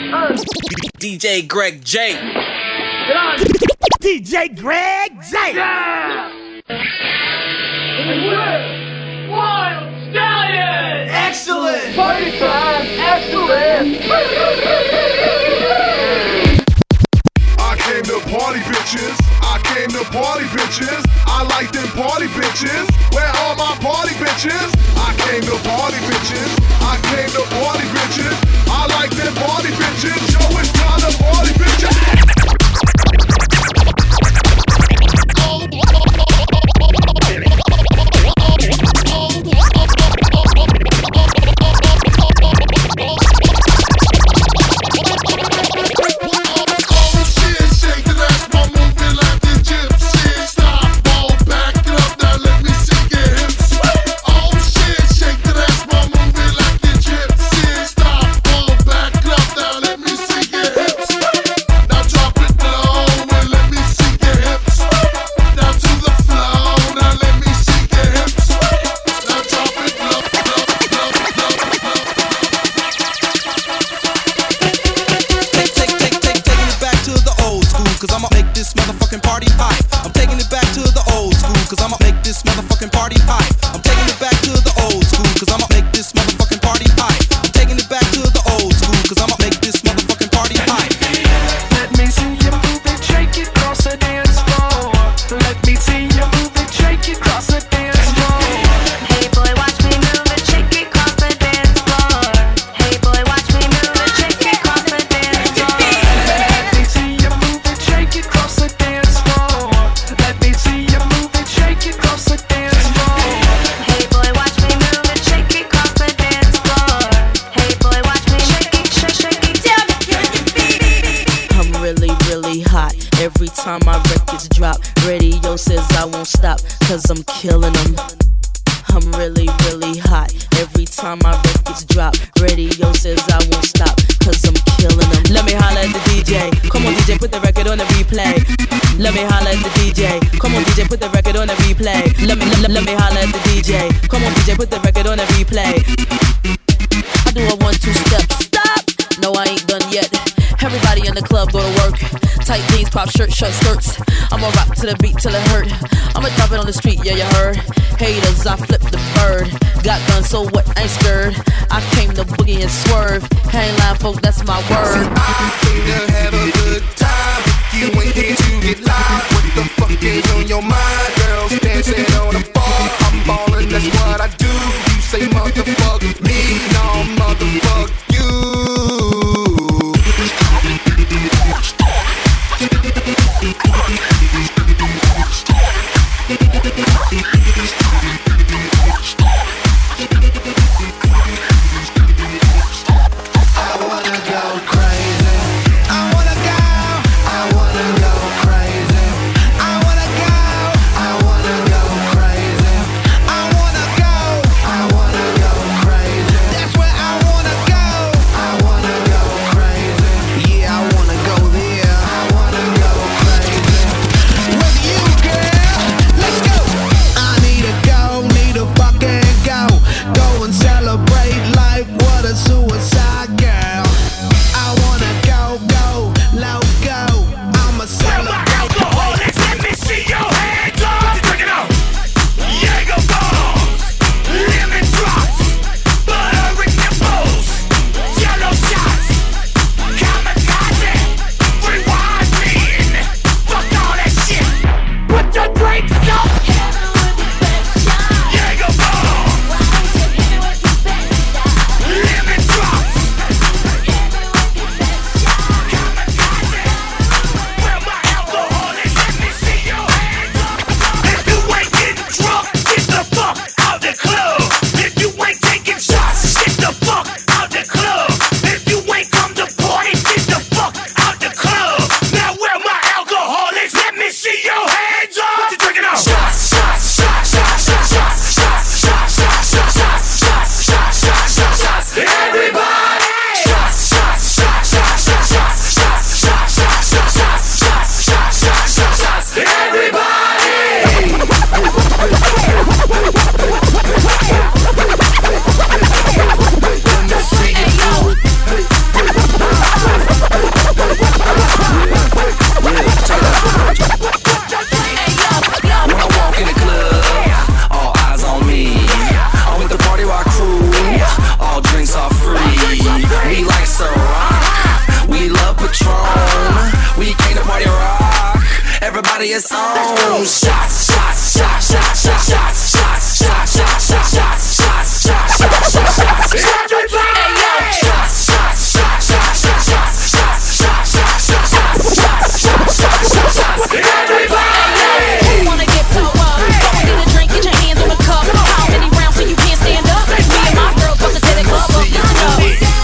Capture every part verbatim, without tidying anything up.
D J Greg J. D J Greg J. Yeah! Wild Stallion! Excellent! Party time! Excellent! I came to party, bitches. I came to party, bitches. I like them party bitches. Where are my party bitches? I came to party, bitches. I came to party, bitches. I like them party bitches. Yo, it's time to party, bitches. I'm killing them. I'm really, really hot. Every time my records drop, radio says I won't stop, cause I'm killing them. Let me holler at the D J. Come on, D J, put the record on the replay. Let me holler at the D J. Come on, D J, put the record on the replay. Let me, let, let me holler at the D J. Come on, D J, put the record on the replay. I do a one, two step. Stop! No, I ain't done yet. Everybody in the club go to work. Tight jeans, pop shirt, short skirts. I'ma rock to the beat till it hurt. I'ma drop it on the street, yeah, you heard. Haters, I flip the bird. Got guns, so what, ain't scared. I came to boogie and swerve. Ain't lying, folk, that's my word. I came to have a good time. You ain't here to get live. What the fuck is on your mind? Girls dancing on the bar. I'm ballin', that's what I do. You say motherfuck me, no, motherfuck you. That's where I wanna go. everybody is on. Shots, shots, shots, shots, shots, shots, shots, shots, shots, shots, shots, shots, shots, shots, shots, Who wanna get toe up? Go and get a drink, get your hands on the cup. How many rounds so you can't stand up? Me and my girls about to tear the club up. Listen up.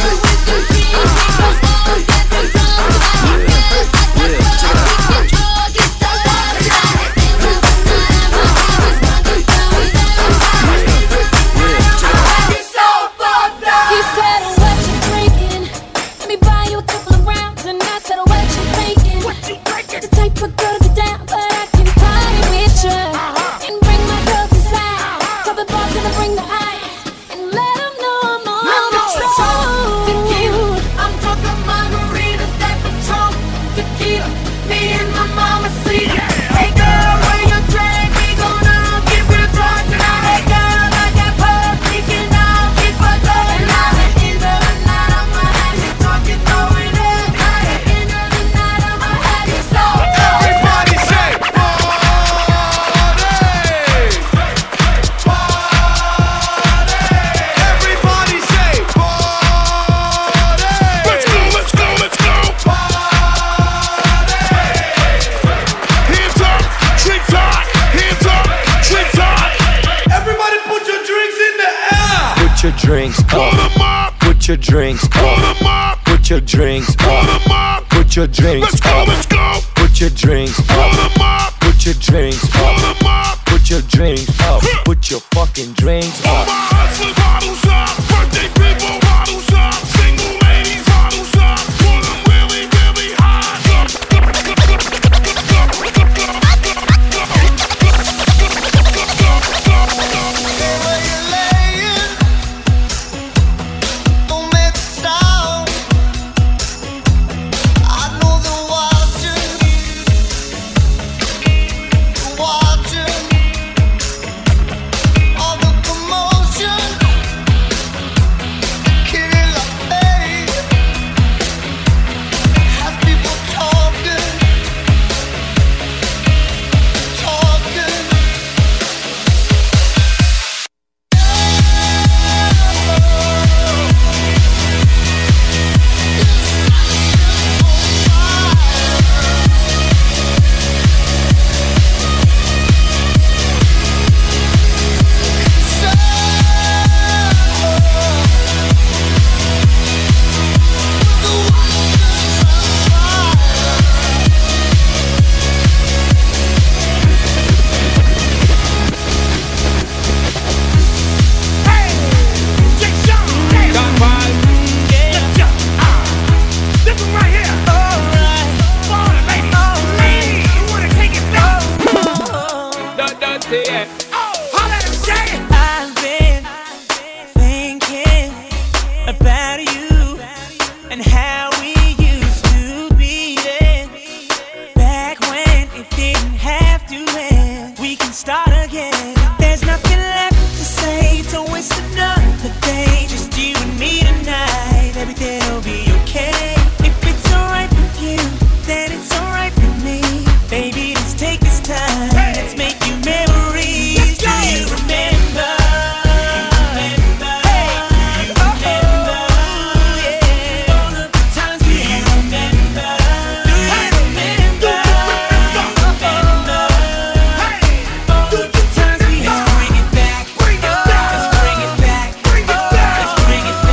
He said, what you drinking? Let me buy you a couple of rounds. And I said, what you drinking? The type of girl to be down, but I can party with you. And bring my girls inside. Tell the bartender bring the ice. And let them know I'm on the road. Tequila, I'm drunk on margaritas, that Patron. Tequila, me and my mama see ya. Hey girl, when you drink, we gonna get real drunk tonight. Hey girl, I got pub, we can all get fucked up. And at the end of the night, I'ma have you drunk and throwing up. At the end of the night, I'ma have you so drunk. Everybody say party! Party! Everybody say party! Let's go, let's go, let's go! Party! Hands up, drinks hot! Hands up, drinks hot! Everybody put your drinks in the air! Put your drinks Put up. 'em up! Put your drinks Put up. 'em up! Put your drinks Put up. 'em up! Put your drinks Let's go, up. let's go! Put your drinks Put up. 'em up! Put your drinks Put up. 'em up! Put your drinks up. Put your fucking drinks All up. my hustlers, bottles up. Birthday people, bottles up. Single ladies, bottles up. Put 'em really, really high. I've been thinking about you and how we used to be then. Back when it didn't have to end. We can start again. There's nothing left to say, to waste another day. Just you and me tonight. Everything will be okay. If it's alright with you, then it's alright with me. Baby, let's take this time. Let's make new memories. Do you remember? Remember? You remember? Yeah. All of the times we remember. Do you remember? Remember? All of the times we let's bring it back. Let's bring it back. Let's bring it back. Let's bring it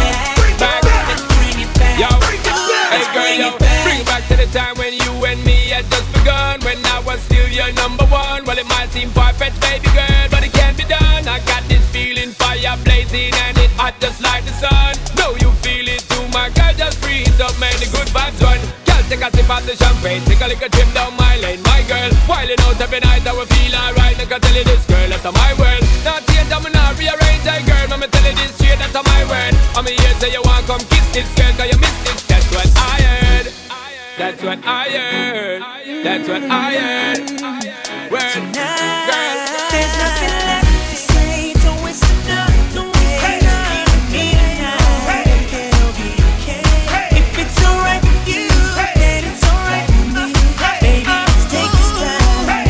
back. Yo, Let's hey girl, bring yo, it back. bring it back to the time when you and me had just begun. When I was still your number one. Well, it might seem far-fetched, baby girl, but it can be done. I got this feeling, fire blazing, and it hot just like the sun. Know you feel it too, my girl, just breathe up, man, the good vibes run. Girl, take a sip of the champagne, take a little trip down my lane, my girl. Wildin' out every night, I will feel alright. I can tell you this, girl, that's my world. Not change, I'm not rearrange, hey girl, I'ma tell you this straight, that's my word. I'm here, say you want come kiss this girl, cause you miss this. That's what I heard. That's what I heard. That's what I heard. Word, girl. There's nothing left to say, don't waste another day. You and me tonight, it'll be okay. If it's alright with you, then it's alright with me. Baby, let's take this time.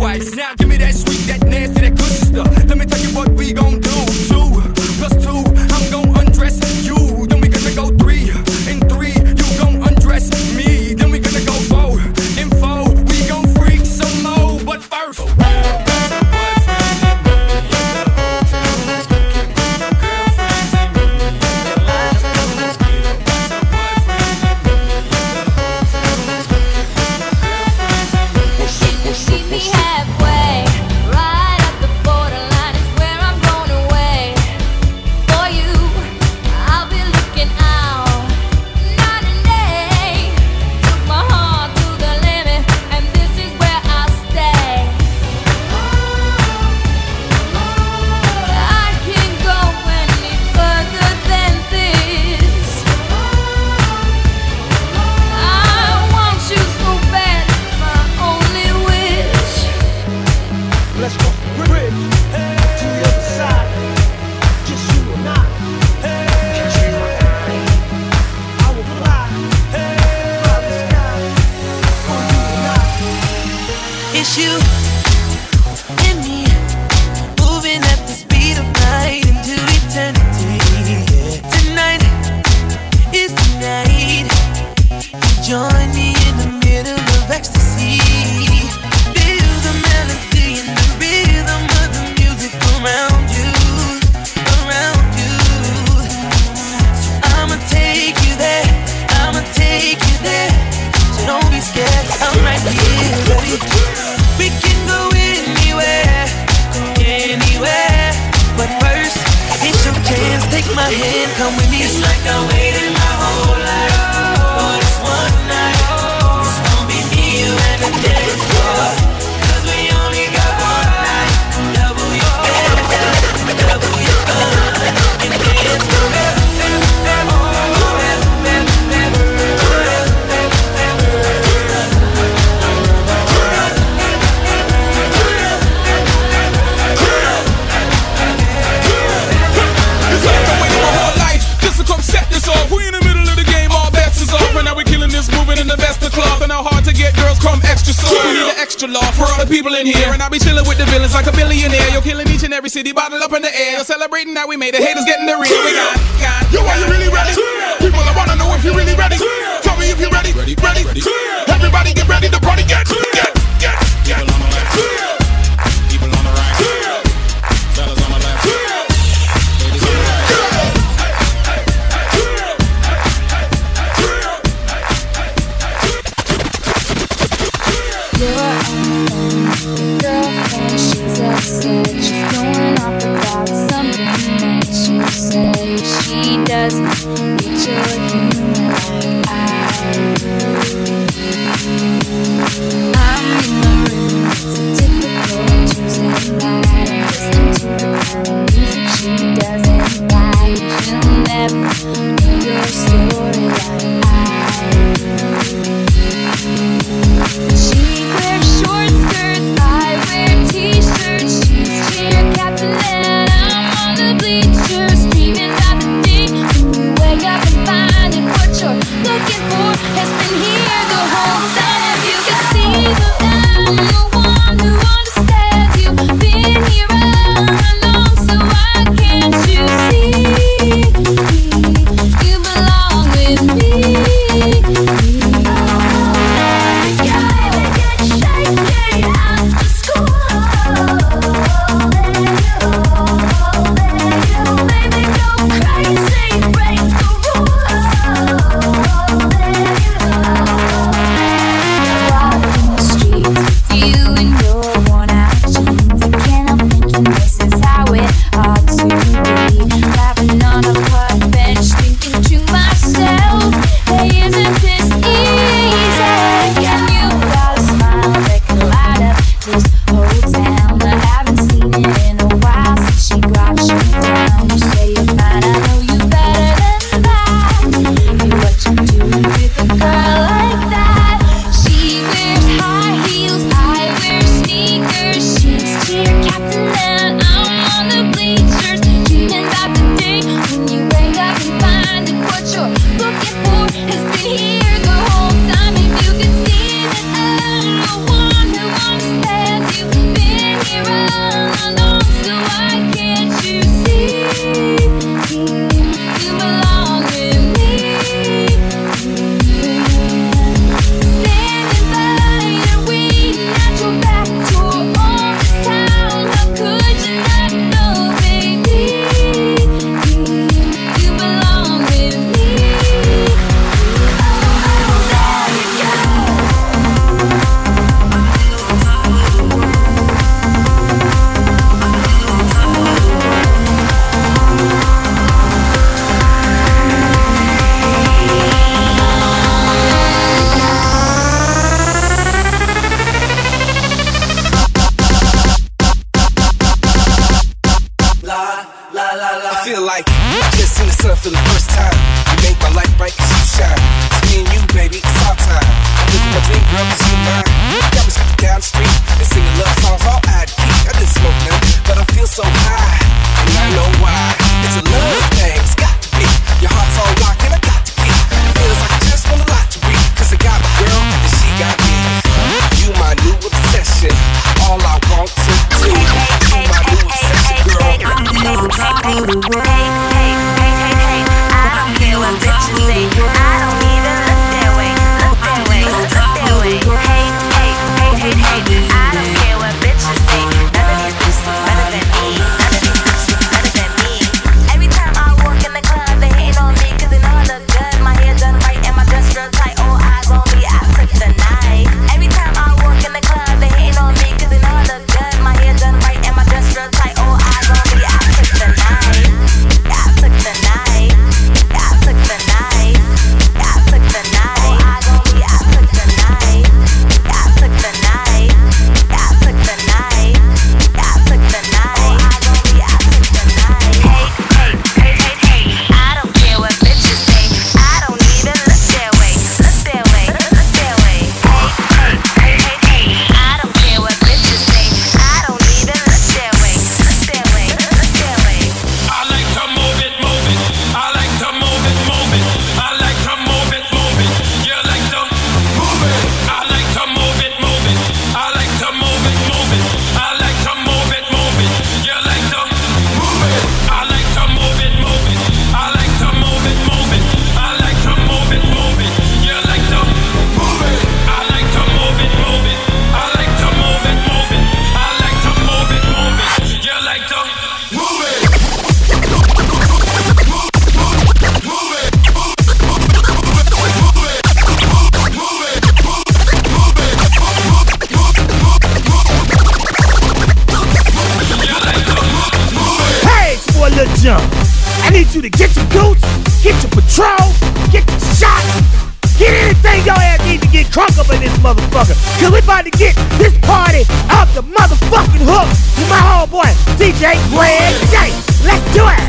twice. Now give me that sweet, that nasty, that good stuff. Let me tell you what we gon' do. Two plus two, I'm gon' undress you. Then we gonna go three and three, you gon' undress me. Then we gonna go four and four, we gon' freak some more. But first. City bottled up in the air, celebrating that we made the haters getting the real. We got, got, yo, are you really ready? People, I wanna know if you're really ready. Tell me if you're ready. Ready, ready. Everybody get ready, the party get, get, get, get. People on the left, people on the right, fellas on the left, ladies on the right. Your own girlfriend, she's upset. She's going off about something that you said. She doesn't get your humor like I do. I'm in the room, it's a typical Tuesday night. I'm listening to the kind of music she doesn't like. She'll never know your story like I do. She wears short skirts, I wear t-shirts. She's cheer captain and I'm on the bleachers, dreaming about the day when you wake up and find that what you're looking for has been here the whole time. You can see that I'm the one who understands you. Been here all along, so why can't you see? You belong with me. You like it. I just seen the sun for the first time. You make my life bright cause you shine. It's me and you, baby, it's our time. I'm living my dream, girl, cause you mine. Got me skipping down the street and singing love songs all I'd keep. I didn't smoke none, but I feel so high. And I know why. It's a love thing, it's got to be. Your heart's all locked and I got to keep. It feels like I just want a lot to read. Cause I got my girl and she got me. You my new obsession. All I want to do. You my new obsession, girl. Hey, hey, hey, hey, hey, I don't care what bitches say. I don't even look that way. Look that way, look that way. Hey, hey, hey, hey, hey, I don't care what bitches say. None of these bitches are better than me. None of these bitches are better than me. Every time I walk in the club, they hate on me cause they know I look good. My hair done right and my dress real tight. All eyes on me, I took the night. Every time I walk in the club, they hate on me cause they know I look good. My hair done right and my dress real tight. All eyes on me, I took the night. I took the night. I took the night. I took the night. All eyes on me, I took the night. I took the night. I took the night. I took the night. All eyes on me, I took the night. Hey, hey, hey, hey, hey. I don't care what bitches say. I don't even look that way. Look that way. Look that way. Hey, hey, hey, hey, hey. I don't care what bitches say. I don't even look that way. Look that way. Look that way. I like to move it, move it. I like to move it, move it. I like to move it, move it. You like to move it. I like to move it, move it. I like to move it, move it. I like to move it, move it. You like to move it. I like to move it, move it. I like to move it, move it. I like to move it, move it. You like to move it. I like to move it, move it. I like to move it, move it. I like to move it, move it. You like to move it. Hey, it's boy Lil Jon. I need you to get your boots, get your patrol, get your shot, get anything your ass need to get crunk up in this motherfucker. Cause we about to get this party off the motherfucking hook with my homeboy D J Greg J. Let's do it.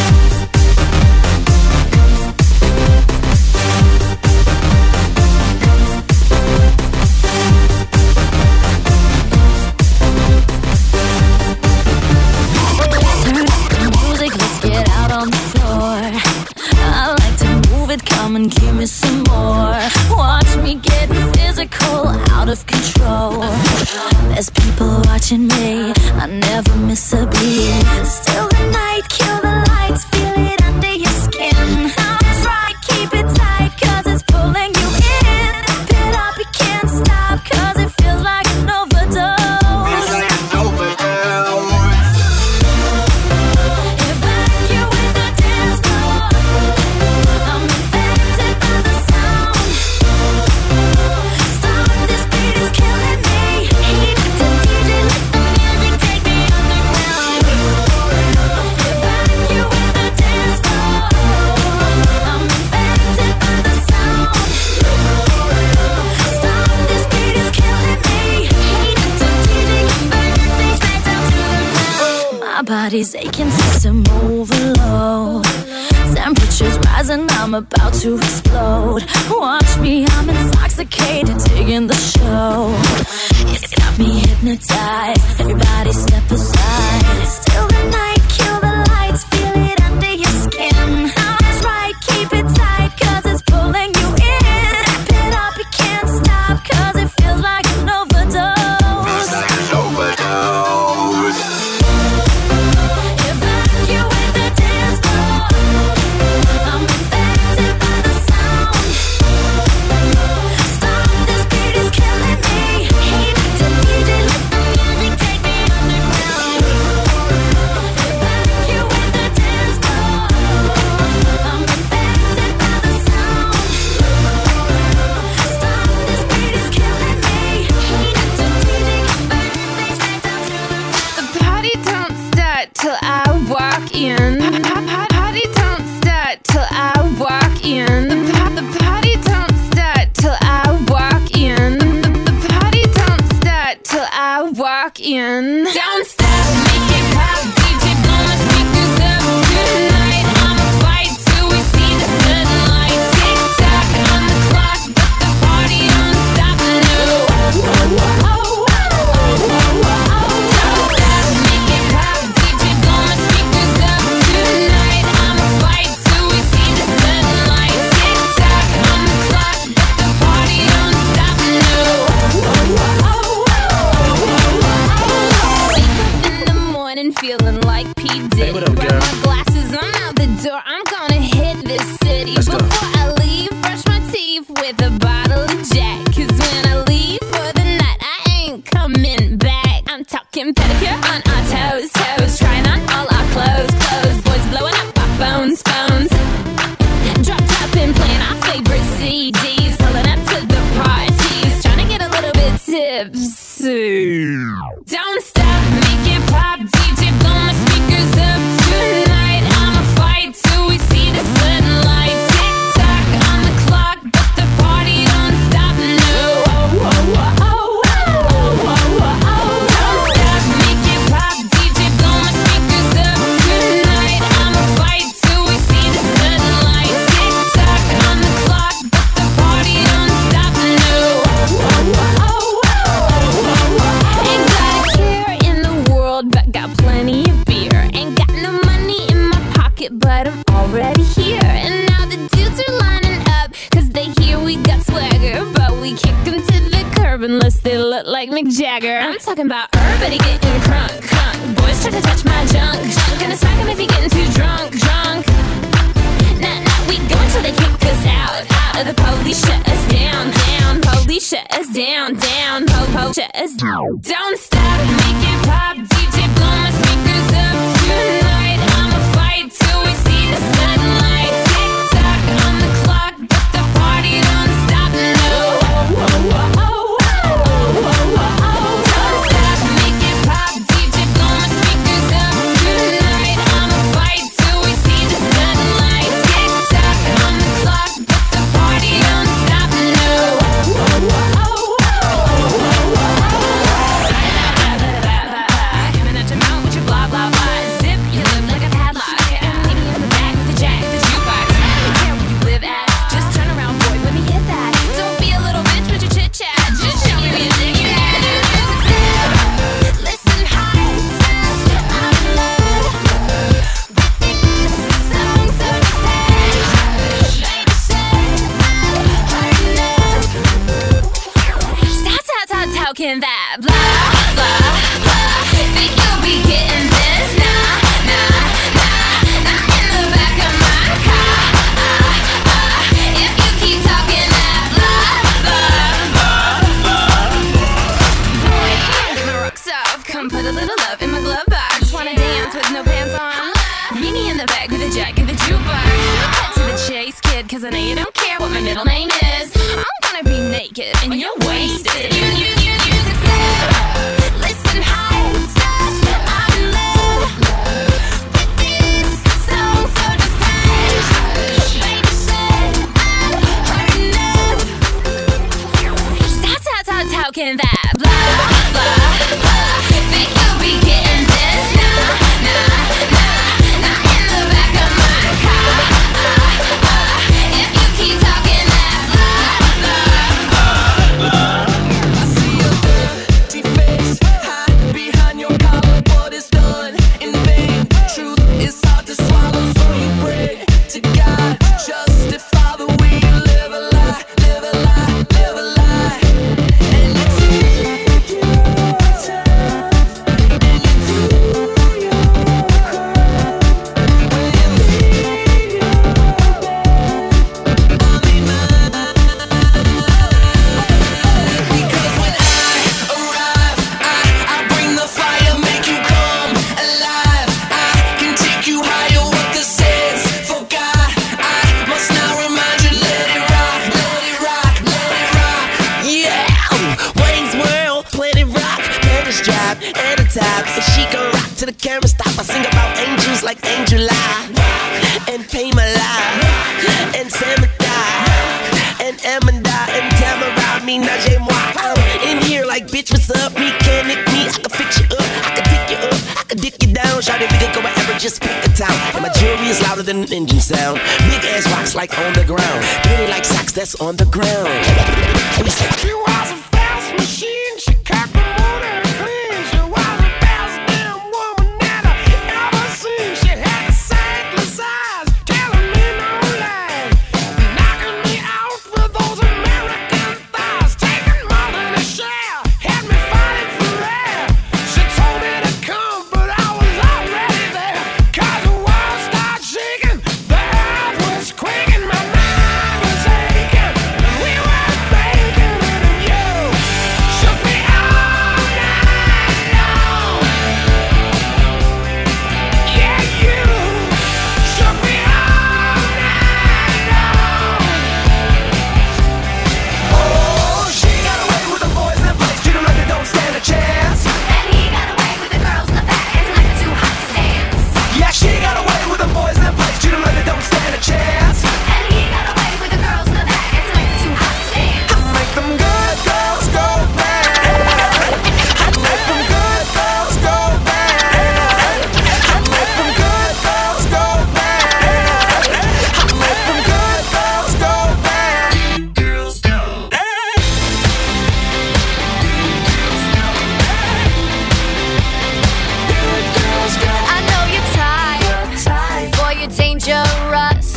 Music, let's get out on the floor. I like to move it, come and give me some more. Watch me getting physical, out of control. There's people watching me, I never miss a beat. Still the night, kill the lights, feel it under your skin. That's right, keep it tight, cause it's pulling you in. Pit up, you can't stop, cause it feels like an overdose. My body's aching, system overload. Temperatures rising, I'm about to explode. Watch me, I'm intoxicated, digging the show. It's got me hypnotized, everybody step aside. Still the night, kill the lights, feel it under your skin. That's right, keep it tight, cause it's pulling you in. Pit up, you can't stop, cause it feels like an overdose. Feels like an overdose. Till I walk in. Party don't start till I walk in. The party don't start till I walk in. The party don't start till I walk in. Don't stop, make it pop, D J blow my speakers up tonight. Don't stop, make it pop, D J blow my speakers up tonight. I'ma fight till we see the sunlight. Tick tock on the clock, but the party don't stop. No, oh, oh, oh, oh, oh, oh, oh, oh. Don't stop, make it pop, D J blow my speakers up tonight. I'ma fight till we see the sunlight. Tick tock on the clock, but the party don't stop. No, oh, oh, oh, oh. Ain't got a care in the world, but got plenty of beer. Ain't got no money in my pocket, but I'm already here. And now the dudes are lining up, cause they hear we got swagger. But we kick them to the curb unless they look like Mick Jagger. I'm talking about everybody getting crunk, crunk. Boys try to touch my junk, junk. Gonna smack him if he getting too drunk, drunk. Nah, nah, we go until they kick us out, out. The police shut us down, down. Police shut us down, down. Po, po, shut us down. Don't stop, make it pop, D J blow my speakers up tonight. I'ma fight till we see the sunlight. Tick tock on the clock, but the party don't stop. No, oh, oh, oh, oh, oh, oh, oh, oh. Don't stop, make it pop, D J blow my speakers up tonight. I'ma fight till we see the sunlight. Tick tock on the clock, but the party don't stop. No, oh, oh, oh, oh, oh, oh, oh. Coming at your mouth with your blah blah blah. Zip, you look like a padlock. And meet me in the back with the jack, the jukebox. I don't care where you live at. Just turn around, boy, let me hit that. Don't be a little bitch with your chit chat. Just show me where your dick is at. Listen, hi, I'm in love with this song, so just say, baby, say I'm enough. Stop, stop, stop talking that blah blah blah. Think you'll be getting this? Nah, nah, nah. Not in the back of my car. Ah, ah. If you keep talking that blah blah blah blah. Boy, get my rocks off. Come put a little love in my glove box. Wanna dance with no pants on? Meet me in the back with a jack of the jukebox. Cut to the chase, kid, cause I know you don't care what my middle name is. I'm gonna be naked and you're wasted. You, you, you, you just said, listen, hi, I'm in love with this song, so just say, baby, say I'm hard enough. Stop, stop, stop talking that blah blah blah. Think you'll be getting this? Nah, nah, nah. Not in the back of my car. Ah, ah. If you keep talking that blah blah blah. I see your dirty face hide behind your collar. What is done in vain? Truth is hard to swallow, so you pray to God. Justify the way you live a lie, live a lie, live a lie. And you take your time, and you do your crime. When you leave your bed, I'll be mine. Because when I arrive, I, I bring the fire, make you come alive. I can take you higher, what the says forgot. I must now remind you, let it rock, let it rock, let it rock. Yeah, Wayne's World, Planet Rock, Paris Drive, and the top. And she gon' rock to the camera stop. I sing about angels like Angel Eye, and Pamela, and Samantha, and Amanda, and Tamara, me, Najee, moi. I'm in here like, bitch, what's up? Me can nick me, I can fix you up, I can pick you up, I can dick you down. Shout it, we can go wherever, just pick a town. And my jewelry is louder than an engine sound. Big ass rocks like on the ground, pretty like socks that's on the ground. We say, she was a fast machine, she cocked the motor and clean. She was the best damn woman that I ever seen. She had the sightless eyes, telling me no lies, knocking me out with those American thighs, taking more than a share, had me fighting for air. She told me to come, but I was already there. Cause the world started shaking, the earth was quaking, my mind was aching, and we were baking in a year.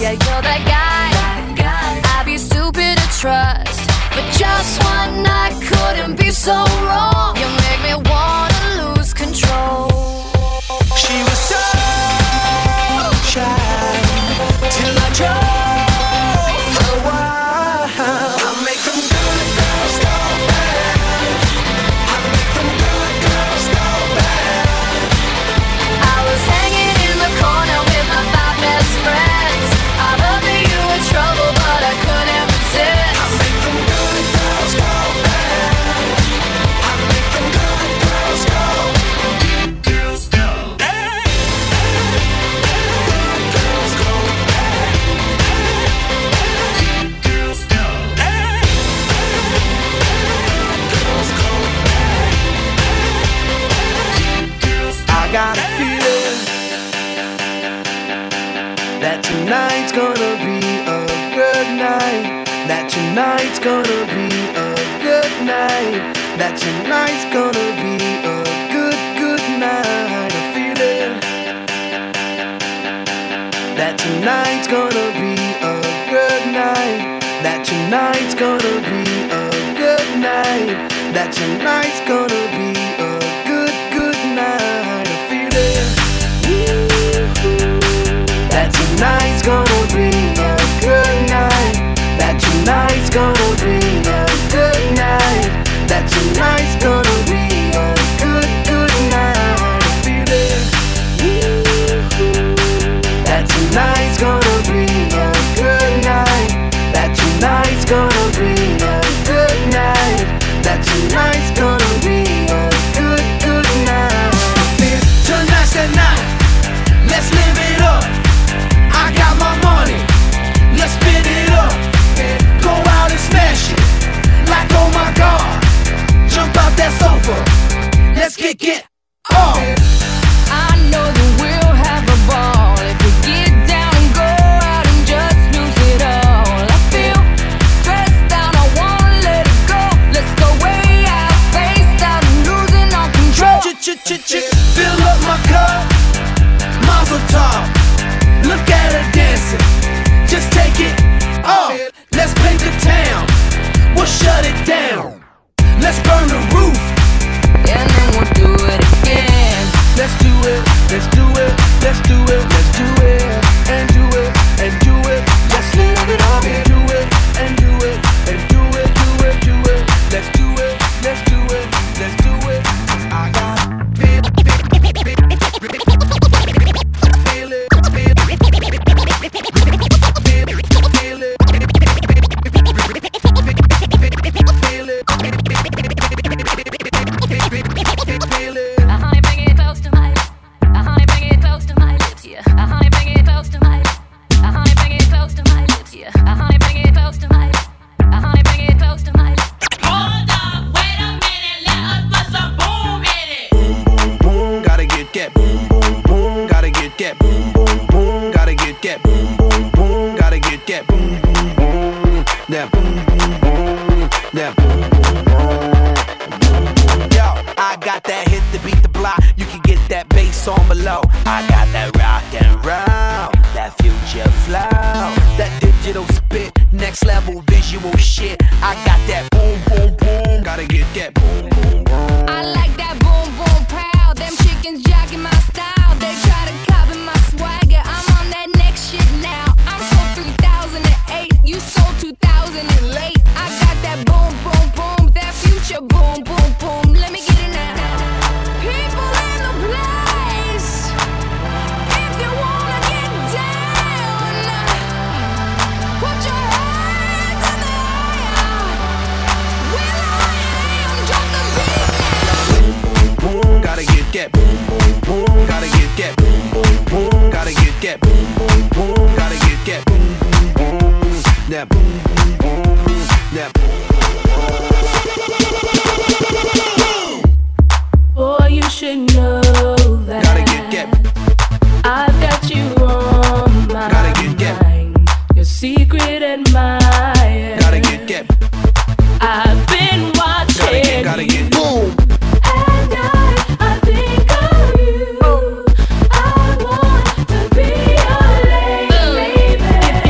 Yeah, you're that guy. I'd be stupid to trust, but just one night couldn't be so wrong. You make me wanna lose control. She was so shy till I drove her wild. I make them good girls go bad. I make them good girls go bad. I was hanging in the corner with my five best friends. I heard that you were trouble, but I couldn't resist. I make them good girls go bad. I make them good girls go. Girls go. Girls go bad. Girls go. Girls go bad. I got a feeling that tonight's gonna be a good night. That tonight's gonna be a good night. That tonight's gonna be a good, good night. A feeling that tonight's gonna be a good night. That tonight's gonna be a good night. That tonight's gonna be a good, good night. A feeling that tonight's gonna be a good night. That tonight's gonna be a good night. That tonight's gonna be a good, good night. A feeling that tonight's gonna be a good night. That tonight's gonna be a good night. That tonight's gonna be a good, good night. Tonight's the night. Let's live it up. I got my money. Let's spin it up. Go out and smash it. Like oh my God. Jump out that sofa. Let's kick it off. I know that we'll have a ball if we get down and go out and just lose it all. I feel stressed out, I wanna let it go. Let's go way out, spaced out, and losing all control. Fill up my cup. Mazel tov. Look at her dancing. Just take it off. Let's paint the town. We'll shut it down. Let's burn the roof. And then we'll do it again. Let's do it, let's do it, let's do it, let's do it, and do it, and do it. Let's live it up and do it, and do it, and do it, do it, do it. Let's do it, let's do it, let's do it. I got feel, feel, feel it, feel Honey, bring it close to my lips. Honey, bring it close to my lips, yeah. Honey, bring it close to my lips. Honey, bring it close to my lips, yeah. Honey, bring it close to my lips. Honey, bring it close to my lips. Hold up, wait a minute, let us put some boom in it. Boom, boom, boom, gotta get that. Boom, boom, boom, gotta get that. Boom, boom, boom, gotta get that. Boom, boom, boom, gotta get that. Boom, boom, boom, that boom, boom, boom, that boom, boom, boom. Yo, I got that hit to beat the block. You can get that bass on below. I got that rock and roll, that future flow, that digital spit, next level visual shit. I got that boom, boom, boom, gotta get that boom, boom, boom. I like that boom, boom, proud. Them chickens jacking my style. They try to copy my swagger. I'm on that next shit now. I'm so three thousand eight. You sold two thousand late. I got that boom, boom, boom. That future boom, boom, boom. Let me get it now. People in the place. If you wanna get down, put your hands in the air. Will I am drop the beat now. Boom, boom, gotta get that. Boom, boom, boom, gotta get that. Boom, boom, boom, gotta get that. Boom, boom, boom, gotta get that. Boom, boom, boom, that boom, boom, boom, that boom. Boy, you should know that. Gotta get that. I've got you on my Gotta get that. mind. Your secret admirer. Gotta get that. I've been watching. Gotta get, gotta get boom. At night, I think of you. I want to be your lady, baby.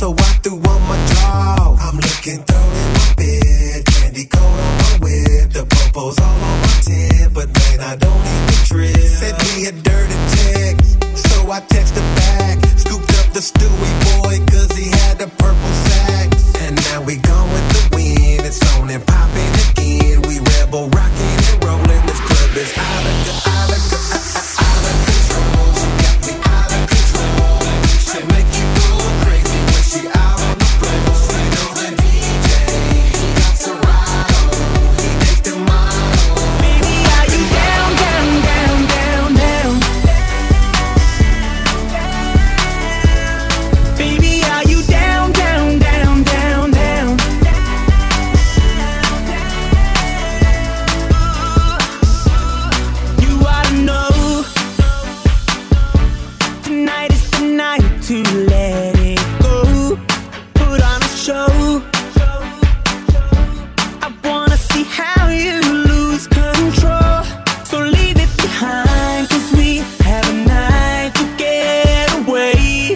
so I threw on my draw. I'm looking through in my bed, candy coat on my whip, the popo's all on my tip, but man, I don't even trip. Sent me a dirty text, so I texted back, scooped up the Stewie boy, cause he had the purple sax. And now we gone with the wind, it's on and popping again. We rebel, rocking and rolling, this club is out of, out of, out of control. She got me out of control. She make you go crazy when she out on the floor. You know the D J, he got Serato, he makes the model. Baby, are you down, down, down, down, down? Baby, are you down, down, down, down, down? You ought to know, tonight is the night to let it go. Put on a show. I wanna see how you lose control. So leave it behind, cause we have a night to get away.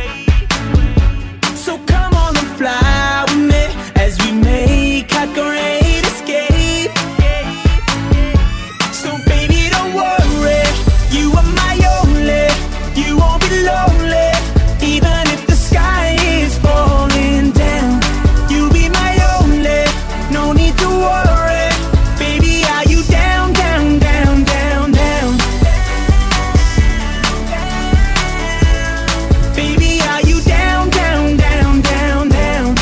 So come on and fly with me as we make our great escape. So baby, don't worry, you are my only. You won't be lonely, even if the sky is falling down. You'll be my only, no need to worry. Baby, are you down, down, down, down, down? Baby, are you down, down, down, down, down?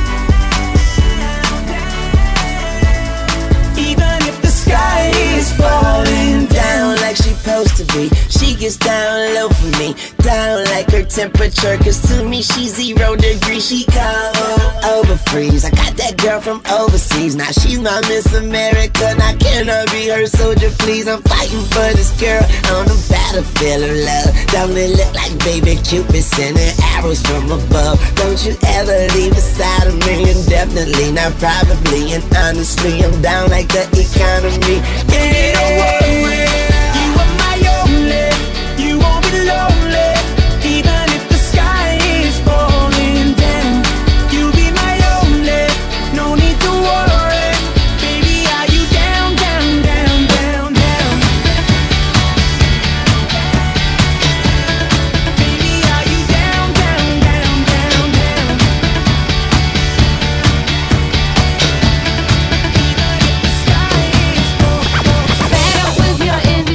Even if the sky is falling down like she supposed to be, she gets down low for me, down like her temperature, cause to me she's zero degrees. She cold over freeze. I got that girl from overseas, now she's my Miss America. Now can I be her soldier, please? I'm fighting for this girl on the battlefield of love. Don't it look like baby Cupid sending arrows from above? Don't you ever leave beside of me, indefinitely, not probably, and honestly, I'm down like the economy. Yeah, don't worry, you are my only. You won't be lonely, even if the sky is falling down. You'll be my only, no need to worry. Baby, are you down, down, down, down, down? Baby, are you down, down, down, down, down? Even if the sky is falling down. Fed up with your indie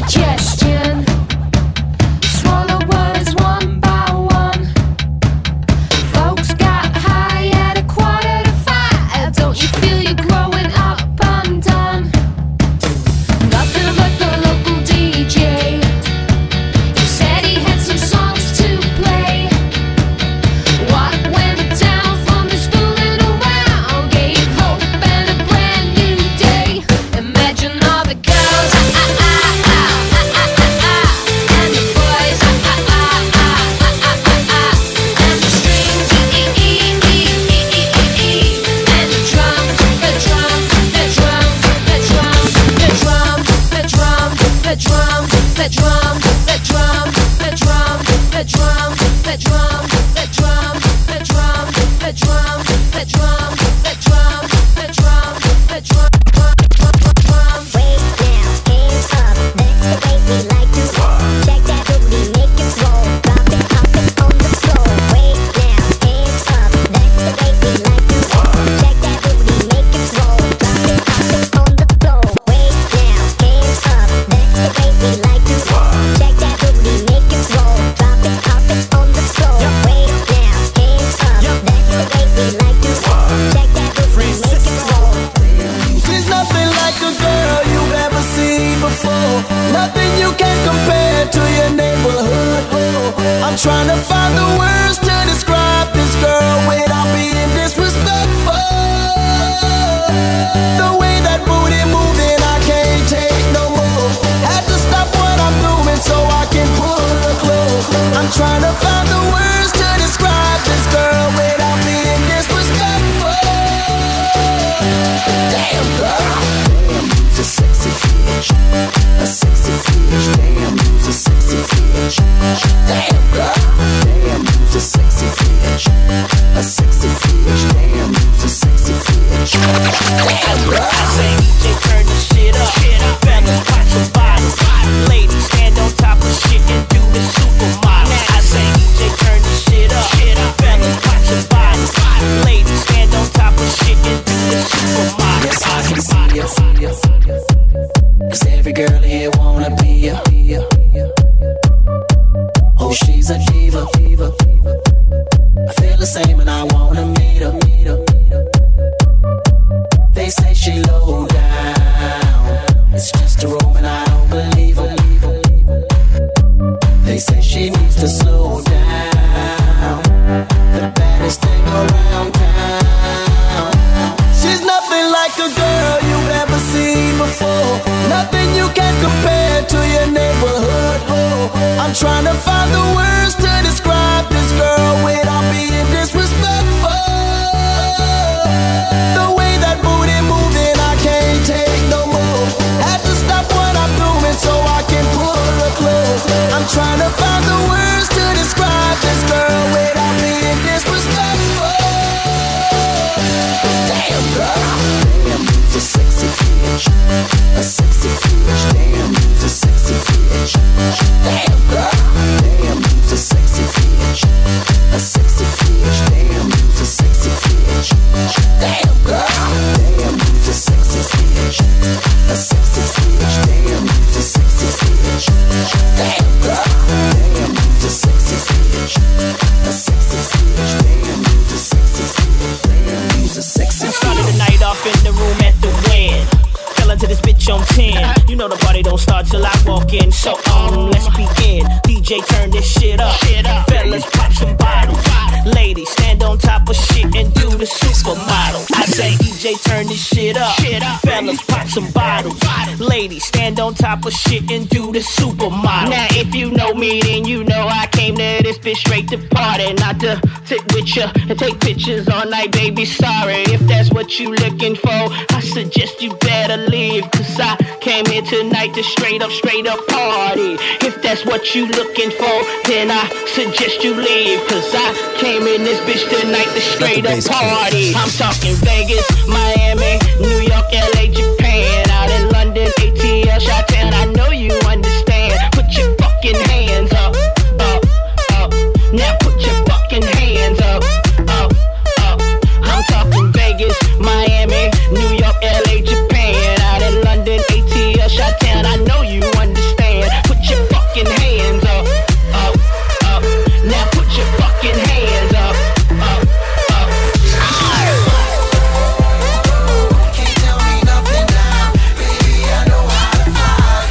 bitch. A sexy bitch. Damn, you's a sexy bitch. Damn, girl. I say E J turn the shit up. Fellas pop some bottles. Ladies stand on top of shit and do the supermodel. I say E J turn the shit up. Fellas pop some bottles. Ladies stand on top of shit and do the supermodel. Yes, I can see ya. Cause every girl here wanna be ya. Oh, she's a diva. I feel the same and I wanna meet her. They say she low down. It's just a room and I don't believe her. They say she needs to slow down. The baddest thing around town. She's nothing like a girl you've ever seen before. Nothing you can compare to your neighborhood. I'm trying to find the words to describe this girl without being disrespectful. The way that booty moving, I can't take no more. Had to stop what I'm doing so I can pull her close. I'm trying to find the words to describe this girl without being disrespectful. Damn, girl. Damn, you's a sexy bitch. A sexy bitch. Damn, you's a sexy bitch. Damn, girl. Damn, you's a sexy bitch. A sexy bitch. Damn, you's a sexy bitch. Damn, girl. Damn, you's a sexy bitch. A sexy bitch. Damn, you's a sexy bitch. Damn, girl. Damn, you's a sexy bitch. A sexy bitch. Damn, you's a sexy bitch. Damn, you's a sexy bitch. Started the night off in the room at the Wynn. Fell into this bitch on ten. You know the party don't start till I walk in. So um, let's begin. D J turn this shit up. Fellas pop some bottles. Ladies stand on top of shit and do the supermodel. I say E J turn this shit up. Fellas pop some bottles. Ladies stand on top of shit and do the supermodel. Now if you know me, then you know I came to this bitch straight to party, not to sit with ya and take pictures all night, baby. Sorry if that's what you looking for. I suggest you better leave, cause I came here tonight to straight up, straight up party. If that's what you looking for, then I suggest you leave, cause I came in this bitch tonight to straight up party. I'm talking Vegas, Miami, New York, L A, Japan, out in London, A T L, Chi-Town. I know you understand. Put your fucking hands up, up, up. Now put your fucking hands up, up, up. I'm talking Vegas, Miami, New York, L A, Japan, out in London, A T L, Chi-Town. I know you understand. Put your fucking hands up, up, up. Now put your fucking hands up, up, up. Can't tell me nothing now, baby. I know how to fly.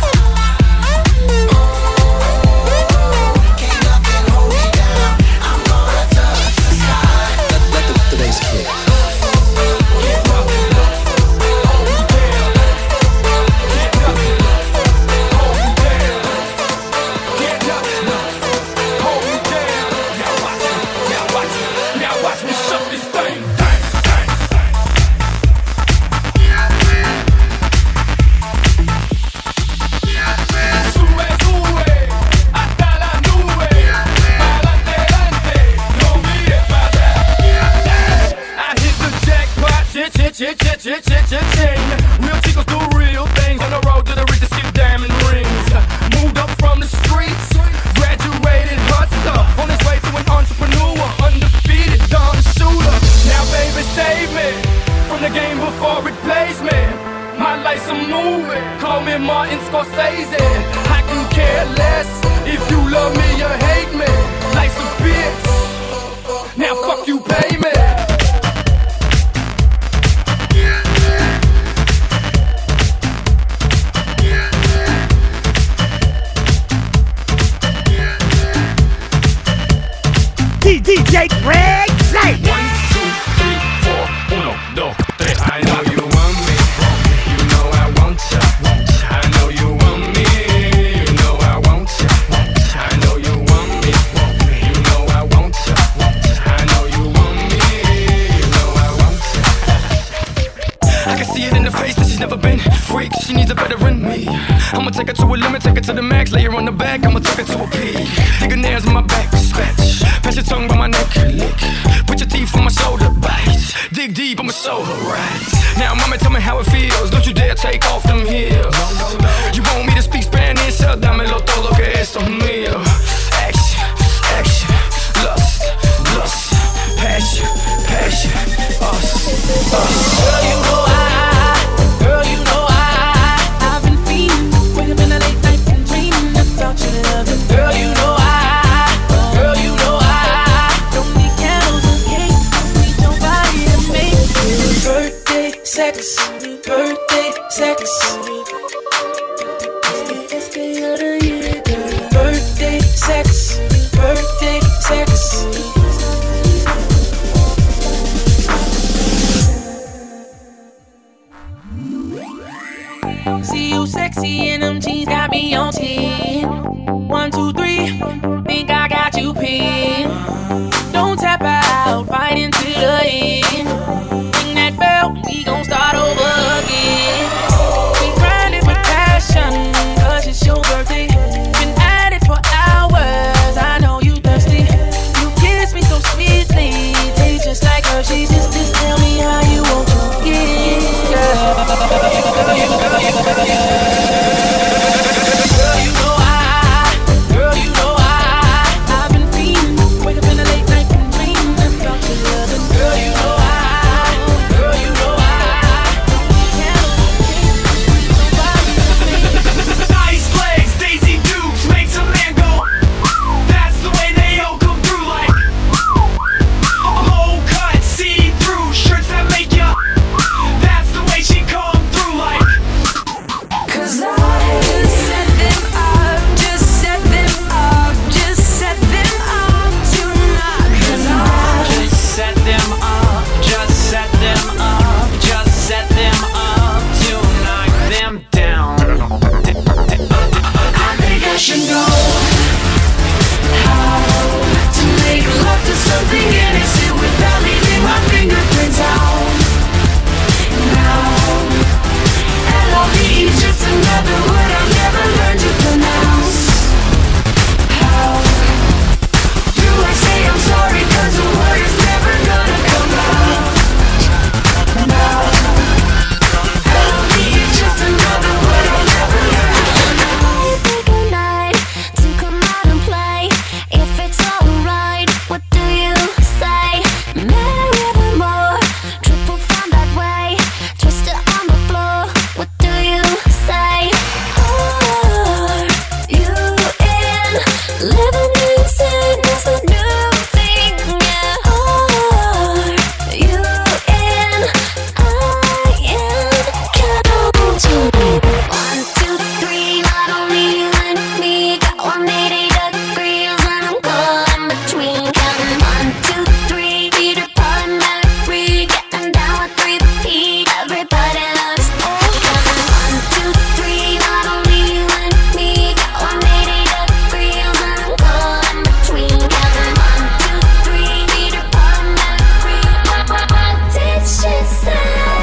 Oh, can't nothing hold me down. I'm gonna touch the sky. Let, let the, the bass kick. Real chicos do real things on the road to the richest shit, diamond rings. Moved up from the streets, graduated hustler, on his way to an entrepreneur, undefeated Don Shooter. Now baby save me from the game before it plays me. My life's a movie, call me Martin Scorsese. I can care less if you love me or hate me. Life's a bitch, now fuck you, pay me. D J Greg Slade. One, two, three, four, uno, dos, tres. I know you want me, you know I want ya. I know you want me, you know I want ya. I know you want me, you know I want ya. I know you want me, you know I want ya. I can see it in the face that she's never been freak. She needs a better than me. I'ma take her to a limit, take her to the max, lay her on the back. I'ma take her to a peak. Dig her nails in my back, scratch. Pass your tongue by my neck, lick. Put your teeth on my shoulder, bite. Dig deep, I'ma show her right. Now mama tell me how it feels. Don't you dare take off them heels. You want me to speak Spanish? Dámelo todo que eso es mío. Action, action, lust, lust, passion, passion, us, us. Girl, you know I, girl, you know I, I've been feeling, wake up in the late night and dreaming about your loving. Girl, you know I, girl, you know I, don't need candles and cake, just need your body to make it. Birthday sex, birthday sex. It's the other year, girl. Birthday sex, birthday sex. See you sexy in them jeans, got me on ten. One, two, three, think I got you pinned. Don't tap out, fight into the end. Ring that bell, we gon' start over again. We grind it with passion, cause it's your birthday. Been at it for hours, I know you thirsty. You kiss me so sweetly, taste just like Hershey's. Just, just tell me how you want to get, girl. Girl, you, girl, you, girl, you. Girl, you know I, girl, you know I, I've been feeling, wake up in the late night and dreaming about your loving. Girl, you know I, girl, you know Nice legs, Daisy Dukes, makes a man go. That's the way they all come through like a low cut, see through shirts that make ya. That's the way she come through like. Cause I set them up, just set them up, just set them up tonight. Cause I just set them up, just set them up, just set them up to knock them down. I think I should know how to make love to something innocent without leaving my fingerprints out. Now, L O V E is just another word I'll never learn to pronounce. How do I say I'm sorry, cause the word is never gonna come out. Now, L O V E is just another word I'll never learn to pronounce. Pick a night to come out and play. If it's alright, what do you say? Marry them more, triple fun that way. Twist it on the floor, what do you say? Are you in? Living in sin is a new thing, yeah. Are you in? I am counting. One, two, three, not only you and me. Got one eighty degrees and I'm caught in between. Counting one, two, three, Peter Pan, Mary, getting down with three P. Everybody loves me. Counting one, two, three, not only you and me. Got one eighty degrees and I'm caught in between. Counting one, two, three, Peter Pan, Mary. What did she say?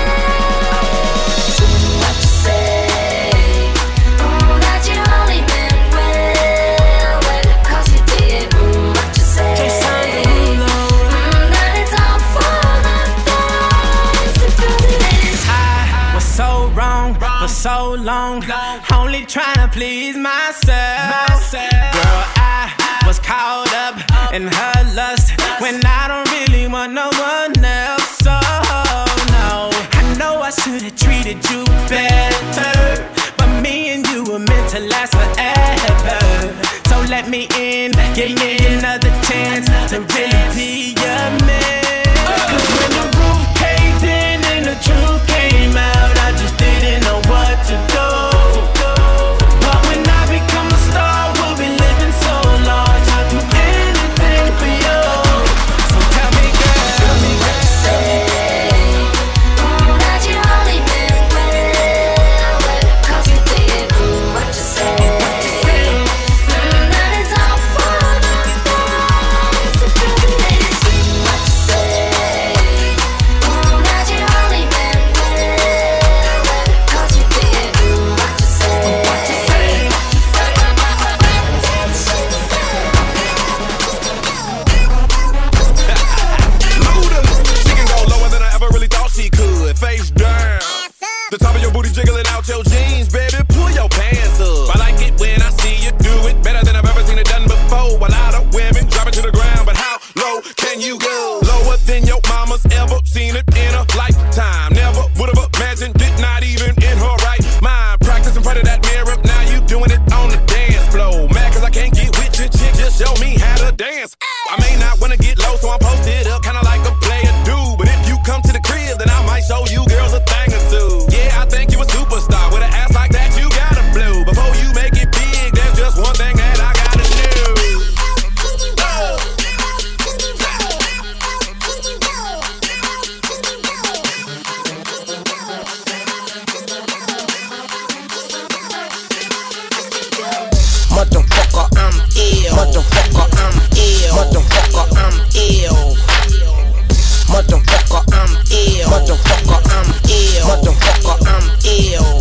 What you say? Oh, that you only meant well, well, 'cause you did. Mm, what you say? Mm, that it's all for the best. It's really I was so wrong for so long, only trying to please myself. Girl, I was caught up in her lust when I don't really want no one else. So no, I know I should have treated you better, but me and you were meant to last forever. So let me in, give me another chance to really be your man. 'Cause when the roof caved in and the truth came out, I just didn't know what to do. But when I become a star, we'll be living so large. I'll do anything for you. So tell me, girl, tell me what you say. Mm, that you only meant well, well, 'cause you did. Mm, what you say? Mm, that it's all for the best. It's really seen it in a lifetime. Never would've imagined it, not even in her right mind. Practice in front of that mirror, now you doing it on the dance floor. Mad cause I can't get with your chick, just show me how to dance. I may not wanna get low, so I'm posted up, kinda like a player do. But if you come to the crib, then I might show you girls a thing or two. Yeah, I think you a superstar, with an ass like that, you gotta blow. Before you make it big, there's just one thing that I gotta do. Motherfucker, I'm ill. Motherfucker, I'm ill. Motherfucker, I'm ill. Motherfucker, I'm ill. Motherfucker, I'm ill. Motherfucker, I'm ill.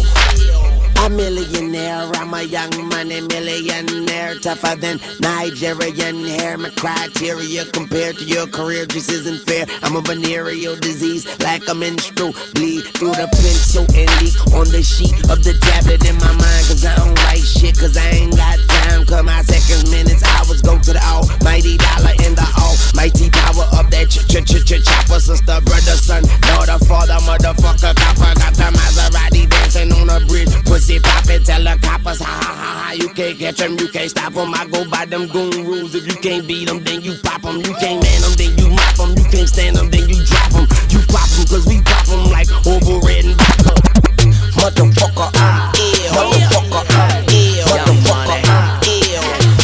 A millionaire, I'm a young money millionaire, tougher than Nigerian hair. My criteria compared to your career just isn't fair. I'm a venereal disease, like a menstrual bleed through the pencil and leak on the sheet of the tablet in my mind. Cause I don't write shit, cause I ain't got time. Cause my seconds, minutes, hours go to the almighty dollar and the almighty power of that ch ch ch ch chopper. Sister, brother, son, daughter, father, motherfucker, copper. Got the Maserati dancing on a bridge. Pussy poppin', tell the coppers, ha ha ha ha. You can't catch them, you can't stop them. I go by them goon rules. If you can't beat them, then you pop them. You can't man them, then you mop them. You can't stand them, then you drop them. You pop them, cause we pop them like over red and vodka. Motherfucker, I'm ill. Motherfucker, I'm ill. Motherfucker, I'm ill.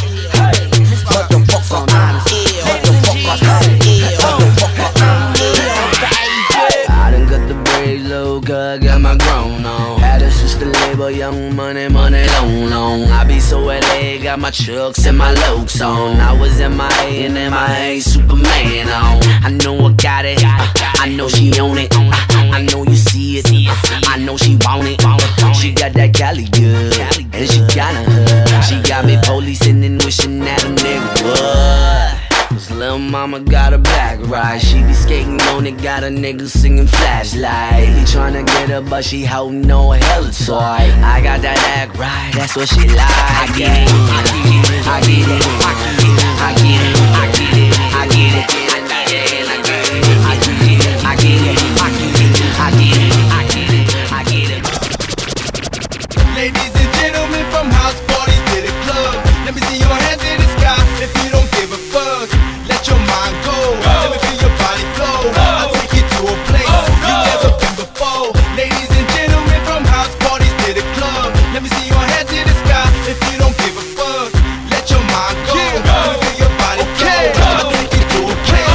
Motherfucker, I'm ill. Motherfucker, I'm ill. Motherfucker, I'm ill. I done got the braids low, cause I got my grown on. Had a sister label, young money, money, long, long. I be so L A, got my chucks and my lokes on. I was in my A and M I A, Superman on. I know I got it, I know she own it. I know you see it, I know she want it. She got that Cali good, and she got a hood. She got me policing and wishing that a nigga would. Cause lil' mama got a black ride. She be skating on it, got a nigga singing flashlight. He tryna get her, but she holding no hella toy. I got that act right, that's what she like. I get it, I get it, I get it, I get it, I get it, I get it, I get it, I get it, I get it, I get it, I get it, I get it, I get it, I get it. Ladies and gentlemen, from house parties to the club, let me see your hands in the sky if you don't give a fuck. Let your mind go, let me feel your body flow. I'll take you to a place you never been before. Ladies and gentlemen, from house parties to the club, let me see your hands in the sky if you don't give a fuck. Let your mind go, let me feel your body flow. I'll take you to a place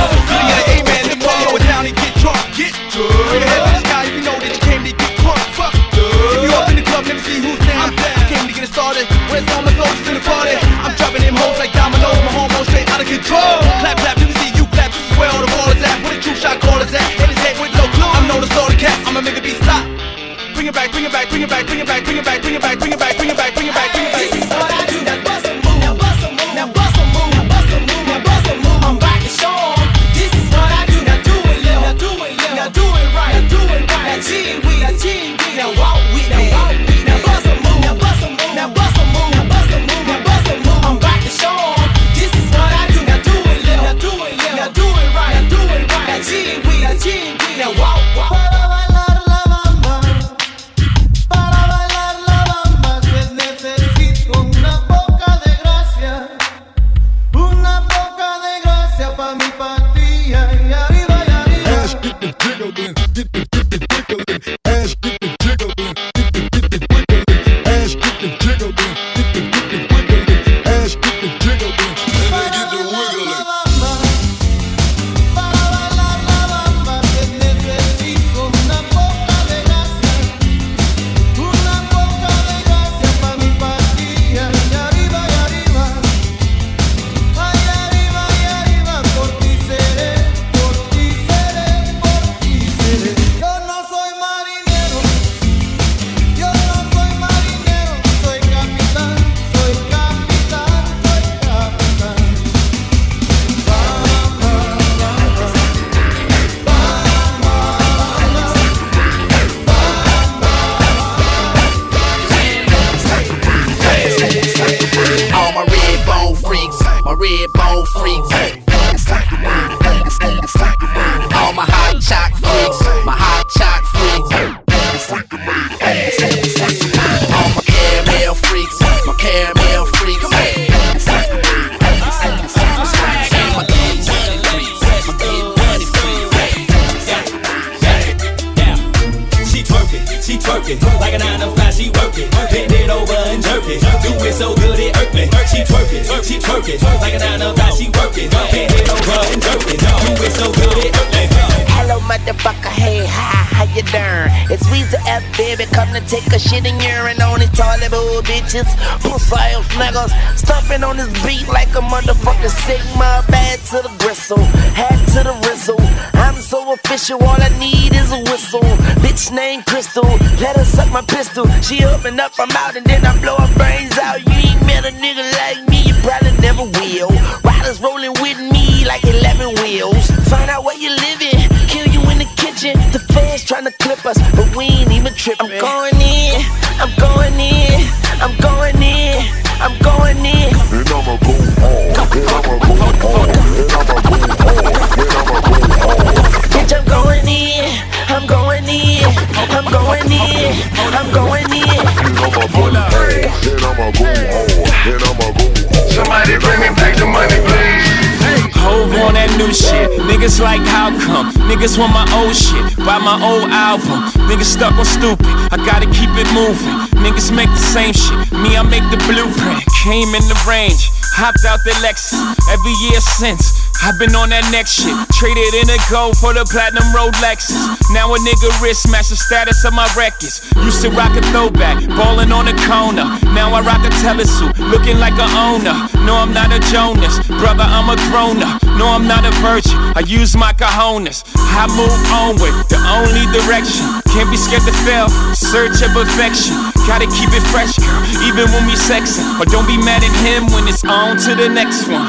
and jerking. Do it so good it hurt me. She twerking, she twerking. Like a nine up, she working. Can't hit over and jerking. Do it so good it hurt me. Hello, motherfucker, hey, hi, how you doing? It's Weezy F, baby, come to take a shit and urine on these toilet bowl bitches. Pussy ass niggas, stumping on this beat like a motherfucking Sigma. Bad to the bristle, hat to the rizzle. I'm so official, all I need is a whistle. Bitch named Crystal, let her suck my pistol. She open up, I'm out, and then I blow her brains out. You ain't met a nigga like me, you probably never will. Riders rolling with me like eleven wheels. Find out where you living, kill you in the kitchen. The fans tryna clip us, but we ain't even tripping. I'm going in, I'm going in, I'm going in, I'm going in. And I'ma go hard, and I'ma go hard, and I'ma go hard, and I'ma go hard. Bitch, I'm going in, I'm going in, I'm going in, I'm going in. And I'ma go hard, and I'ma go hard, and I'ma go hard. Somebody bring me back the money, please. Hove on that new shit. Niggas like how come? Niggas want my old shit. Buy my old album. Niggas stuck on stupid. I gotta keep it moving. Niggas make the same shit. Me, I make the blueprint. Came in the range. Hopped out the Lexus. Every year since. I've been on that next shit. Traded in a gold for the platinum Rolexes. Now a nigga wrist match the status of my records. Used to rock a throwback, ballin' on the corner. Now I rock a telesuit, looking like a owner. No, I'm not a Jonas, brother, I'm a grown-up. No, I'm not a virgin, I use my cojones. I move onward, the only direction. Can't be scared to fail, search of perfection. Gotta keep it fresh, girl, even when we sexin'. But don't be mad at him when it's on to the next one.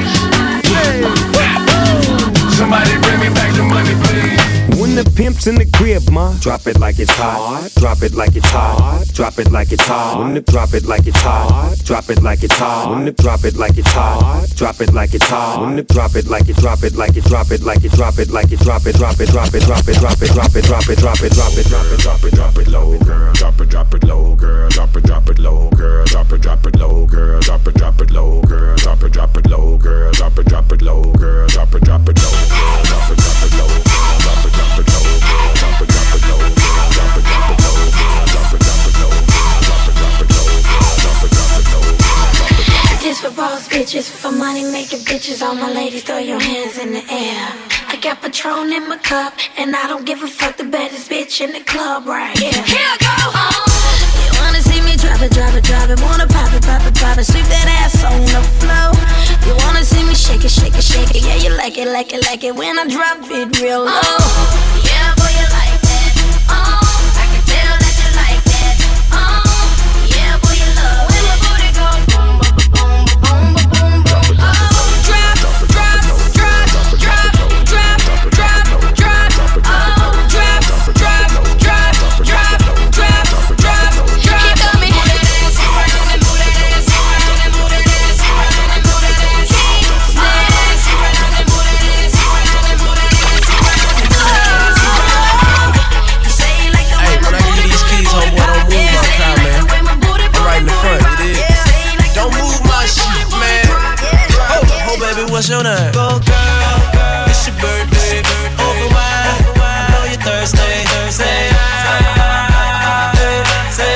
Somebody bring me back the money, please. When the pimp's in the crib, ma, drop it like it's hot. Drop it like it's hot. Drop it like it's hot. When the drop it like it's hot. Drop it like it's hot. When the drop it like it's hot. Drop it like it's hot. When the drop it like it drop it like it drop it like it drop it like it drop it drop it drop it drop it drop it drop it drop it drop it drop it drop it drop it drop it low, girl. Drop it drop it low, girl. Drop it drop it low, girl. Drop it drop it low, girl. Drop it drop it low, girl. Drop it drop it low, girl. Drop it drop it low, girl. Drop it drop it low, girl. Drop it drop it low, girl. Drop it drop it low, girl. Drop it drop it low, girl. Drop it drop it low, girl. Drop it drop it low, girl. Drop it drop it low, girl. Drop it drop it low, girl. This for boss bitches, for money making bitches. All my ladies, throw your hands in the air. I got Patron in my cup, and I don't give a fuck. The baddest bitch in the club right here. Here I go. Oh, you wanna see me drop it, drop it, drop it. Wanna pop it, pop it, pop it. Sweep that ass on the floor. You wanna see me shake it, shake it, shake it. Yeah, you like it, like it, like it when I drop it real low. Oh, yeah, boy, you like that. Oh, I can tell that you like that. Oh, yeah, boy, you love when my booty go boom, boom, boom, boom, boom, boom, boom. Oh, drop, drop, drop, drop, drop, drop, drop, drop. Oh, drop, drop, drop, drop, drop, drop, drop. Keep on me. Move that ass around and move that ass around and move that ass around and move that ass around and move that ass around and move that ass around and move that ass around. You say you like the way my booty these keys, homeboy, don't move my car, man. I'm right in the front, it is. Don't move my shit, man. Oh, oh, baby, what's your name? Go, girl, it's your birthday. Over wine, I know you're thirsty. Say I, say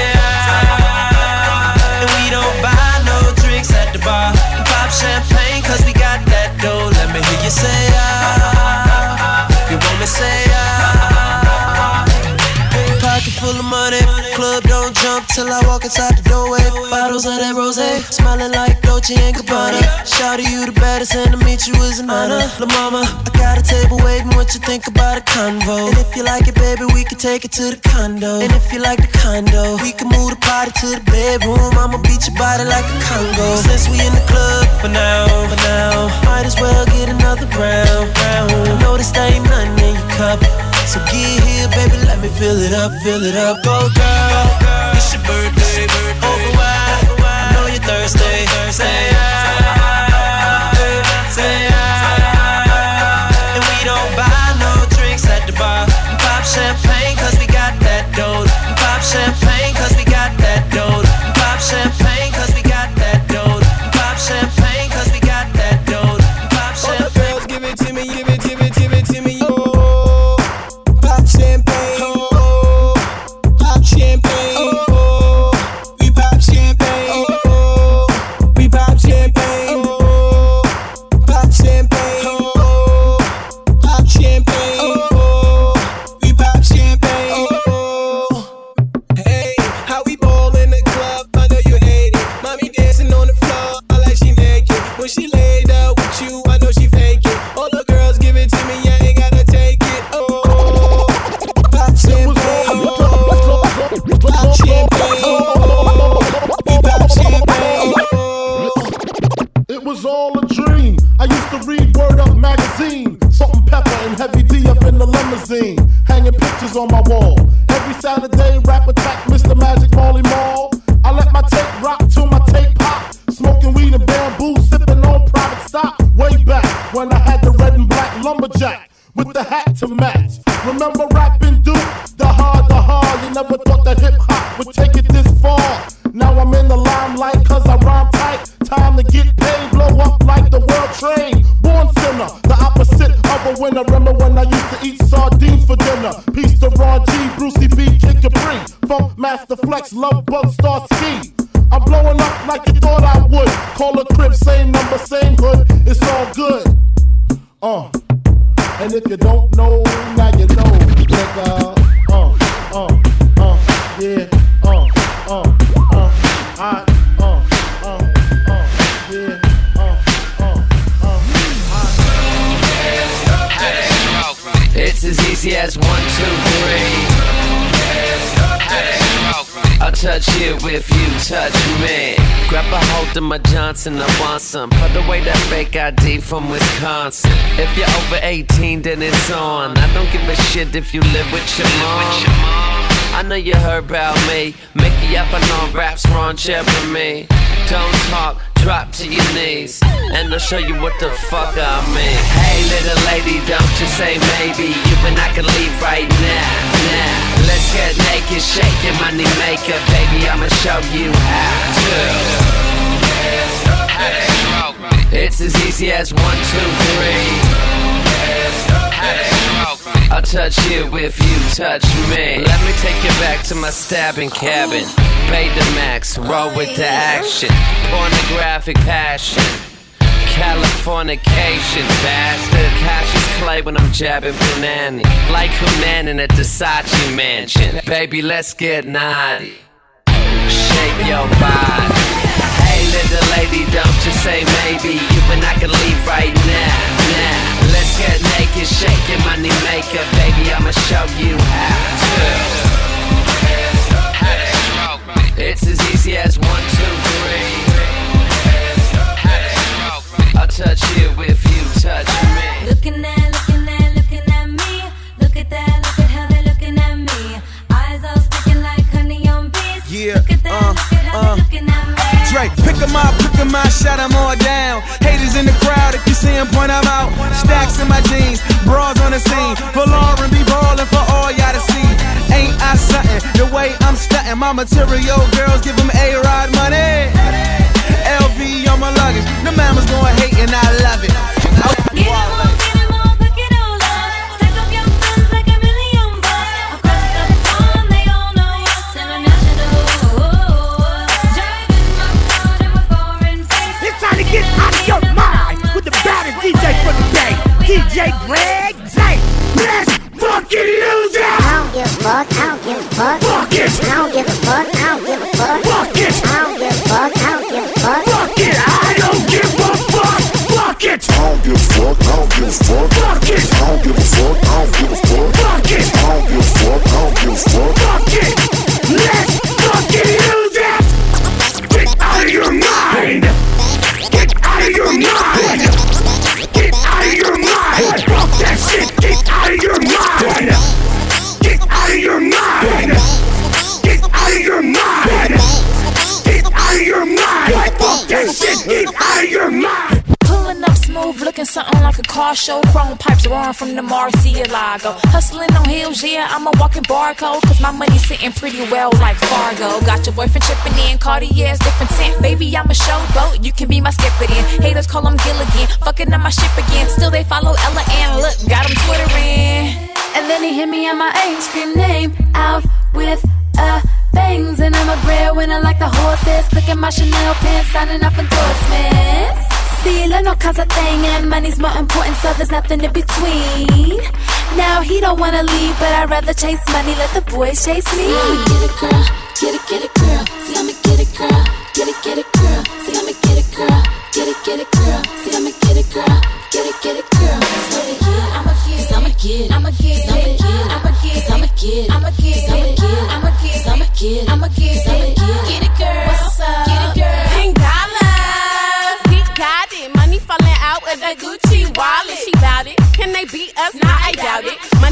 I. And we don't buy no drinks at the bar. Pop champagne, cause we got that dough. Let me hear you say I. You want me say I. Pocket full of money, club don't jump till I walk inside the doorway. Bottles of that rosé, smiling like Dolce and Gabbana. Shout to you the baddest, and to meet you is an honor. La mama, I got a table waiting. What you think about a convo? And if you like it, baby, we can take it to the condo. And if you like the condo, we can move the party to the bedroom. I'ma beat your body like a Congo. Since we in the club for now, for now, might as well get another round, round. I know this ain't nothing in your cup, so get here, baby, let me fill it up, fill it up. Go, girl, it's your birthday. Over wine, I know you're thirsty. Say I, say I. And we don't buy no drinks at the bar. Pop champagne, cause we got that dough. Pop champagne, cause we got that dough. Pop champagne, cause we got that dough. Pop champagne, cause we got that dough. Pop champagne. Girls, give it to me, give it, give it, give it to me. Oh, pop champagne. Oh, pop champagne. Oh, we pop champagne. in the limousine, hanging pictures on my wall. Every Saturday, rap attack, Mister Magic Marley Marl. I let my tape rock till my tape pop. Smoking weed and bamboo, sipping on private stock. Way back when I had the red and black lumberjack with the hat to match. Remember rapping Duke? The hard, the hard. You never thought that hip hop would take it this far. Now I'm in the limelight cause I rhyme tight. Time to get paid, blow up like the world trade. Born sinner, the opposite of a winner. Remember when I used to eat sardines for dinner? Peace to Ron G, Brucey B, Kid Capri, Funk Master Flex, Love Bug, Star Ski. I'm blowing up like you thought I would. Call a crib, same number, same hood. It's all good. Uh, and if you don't know, now you know, nigga. Uh, uh, uh, yeah, uh, uh, uh, I, uh, uh, uh, yeah, uh, uh, uh, I. It's as easy as one, two, three. I'll touch you if you touch me. Grab a hold of my Johnson, I want some. Put away that fake I D from Wisconsin. If you're over eighteen, then it's on. I don't give a shit if you live with your mom. I know you heard about me. Mickey up on all raps, Ron Jeremy. Don't talk, drop to your knees, and I'll show you what the fuck I mean. Hey little lady, don't you say maybe. You and I can leave right now, now. Let's get naked, shake your money maker. Baby, I'ma show you how to. It's as easy as one, two, three. I'll touch you if you touch me. Let me take you back to my stabbing cabin. Betamax, roll with the action. Pornographic passion. Californication, bastard. Cassius Clay when I'm jabbing Punani. Like Hunan in a Versace mansion. Baby, let's get naughty. Shape your body. Hey little lady, don't you say maybe. You and I can leave right now, now. Let's get naked, shake your money maker. Baby, I'ma show you how to. It's as easy as one, two, three. I'll touch you if you touch me. Looking at, looking at, looking at me. Look at that, look at how they're looking at me. Eyes all sticking like honey on bees. Yeah, look at that, uh, look at how uh. they're looking at me. Drake, pick 'em up, pick 'em up, shut 'em all down. Haters in the crowd, if you see 'em, point 'em out. Stacks in my jeans, bras on the scene. For Lauren, be ballin' for all y'all to see. Ain't I something, the way I'm stuntin'. My material girls give 'em A-Rod money. L V on my luggage, the mamas gon' hate and I love it. Get 'em on, get 'em on, pick it all up. Stack up your friends like a million bucks. Across the pond, they all know us. International. Driving my car in my foreign face. It's time to get out of your mind with the baddest D J for the day, D J Greg J. Let's fucking lose it! I don't give a fuck, I don't give a fuck. Fuck it! I don't give a fuck, I don't give a fuck. Fuck it! I don't give a fuck, I don't give a fuck. Fuck it! I don't give a fuck! Fuck it! I don't give a fuck, I don't give a fuck. Fuck it! I don't give a fuck, I don't give a fuck. Fuck it! I don't give a fuck, I don't give a fuck. Fuck it! Let's fucking lose it! Get out of your mind! Get out of your mind! Get out of your mind! Fuck that shit! Get out of your mind! Get out of your mind! Get out of your mind! Get out of your mind! Fuck that shit! Get out of your mind! Pulling up smooth, looking something like a car show. Chrome pipes roaring from the Murcielago. Hustling on hills, yeah, I'm a walking barcode. Cause my money's sitting pretty well like Fargo. Got your boyfriend tripping in, Cartier's different tint. Baby, I'm a showboat, you can be my skipper then. Haters call him Gilligan, fucking on my ship again. Still they follow Ella and look, got him twittering. And then he hit me on my ice cream name out with a bangs. And I'm a breadwinner like the horses. Clicking my Chanel pants, signing up endorsements. See, love no cause a thing, and money's more important, so there's nothing in between. Now he don't wanna leave, but I'd rather chase money, let the boys chase me. See, I'ma get it, girl, get it, get it, girl. See, I'ma get it, girl, get it, get it, girl. See, I'ma get it, girl, get it, get it, girl. See, I'ma get it, girl, get it, get it, girl. So yeah, I'ma get it, I'ma get it, I'ma get it, I'ma get it, I'ma get it, I'ma get it, I'ma get it, I'ma get it, I'ma get it, I'ma get it, get it, girl. What's up? Get it, girl. Pink dollars, we got it. Money falling out of the Gucci wallet. She bout it. Can they beat us? Nah, I doubt it.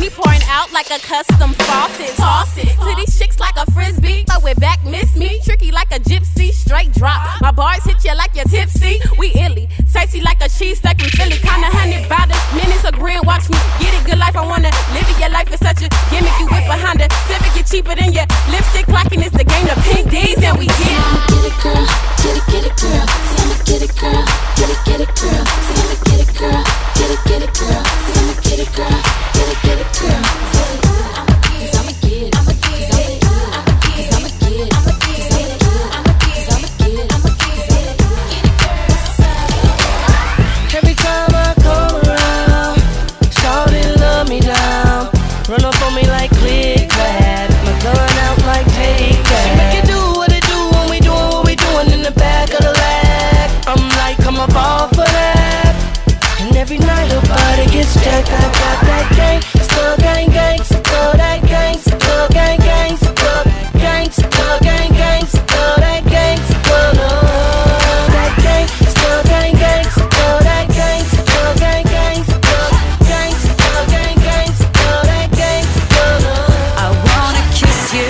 out like a custom faucet. Toss it to these chicks like a frisbee. Throw it back, miss me. Tricky like a gypsy. Straight drop. My bars hit you like you're tipsy. We illy. Tasty like a cheesesteak from Philly. Kinda honey by the minutes of green. Watch me get it. Good life. I wanna live it. Your life is such a gimmick. You whip behind the Civic. You're cheaper than your lipstick. Clocking is the game. The pink D's and we get it. Get it, girl. Get it, get it, girl. I'ma get it, girl. Get it, get it, girl. I'ma get it, girl. Get it, get it, girl. I'ma get it, girl. Get it, get it, girl. I'ma get it, I'ma get it, I'ma get it, I'ma get it, I'ma get it, I'ma get it, I'ma get it, I'ma get it, I'ma get it, get it, girl. Every time I come around, shawty love me down, run up on me like click clack, my gun out like take that. She make it do what it do when we doing what we doing in the back of the lag. I'm like, I'm a ball for that. And every night her body gets jacked. I got that gang, still gang gang, still that gang, still gang gang, still gang, still gang gang, still that gang, still that gang, still gang gang, still that gang, still gang gang, still gang, still gang gang, still that gang, still. I wanna kiss you,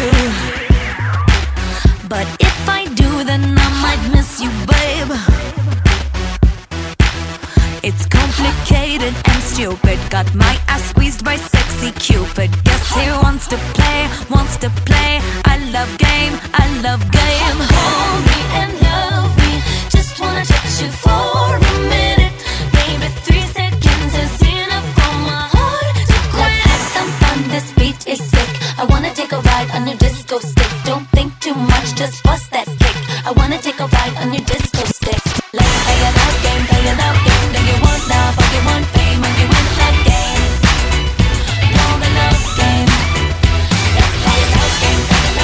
but if I do, then I might miss you, babe. It's complicated and stupid. Got my ass squeezed by sexy Cupid. Guess he wants to play, wants to play. I love game, I love game. Hold me and love me. Just wanna touch you for a minute. Baby, three seconds is enough for my heart to quit. Let's have some fun, this beat is sick. I wanna take a ride on your disco stick. Don't think too much, just bust that kick. I wanna take a ride on your disco stick. Let's play a love game, play a love game. Do you want love or you want fame? Or you want that game? Know the love game. Let's play a love game, play a love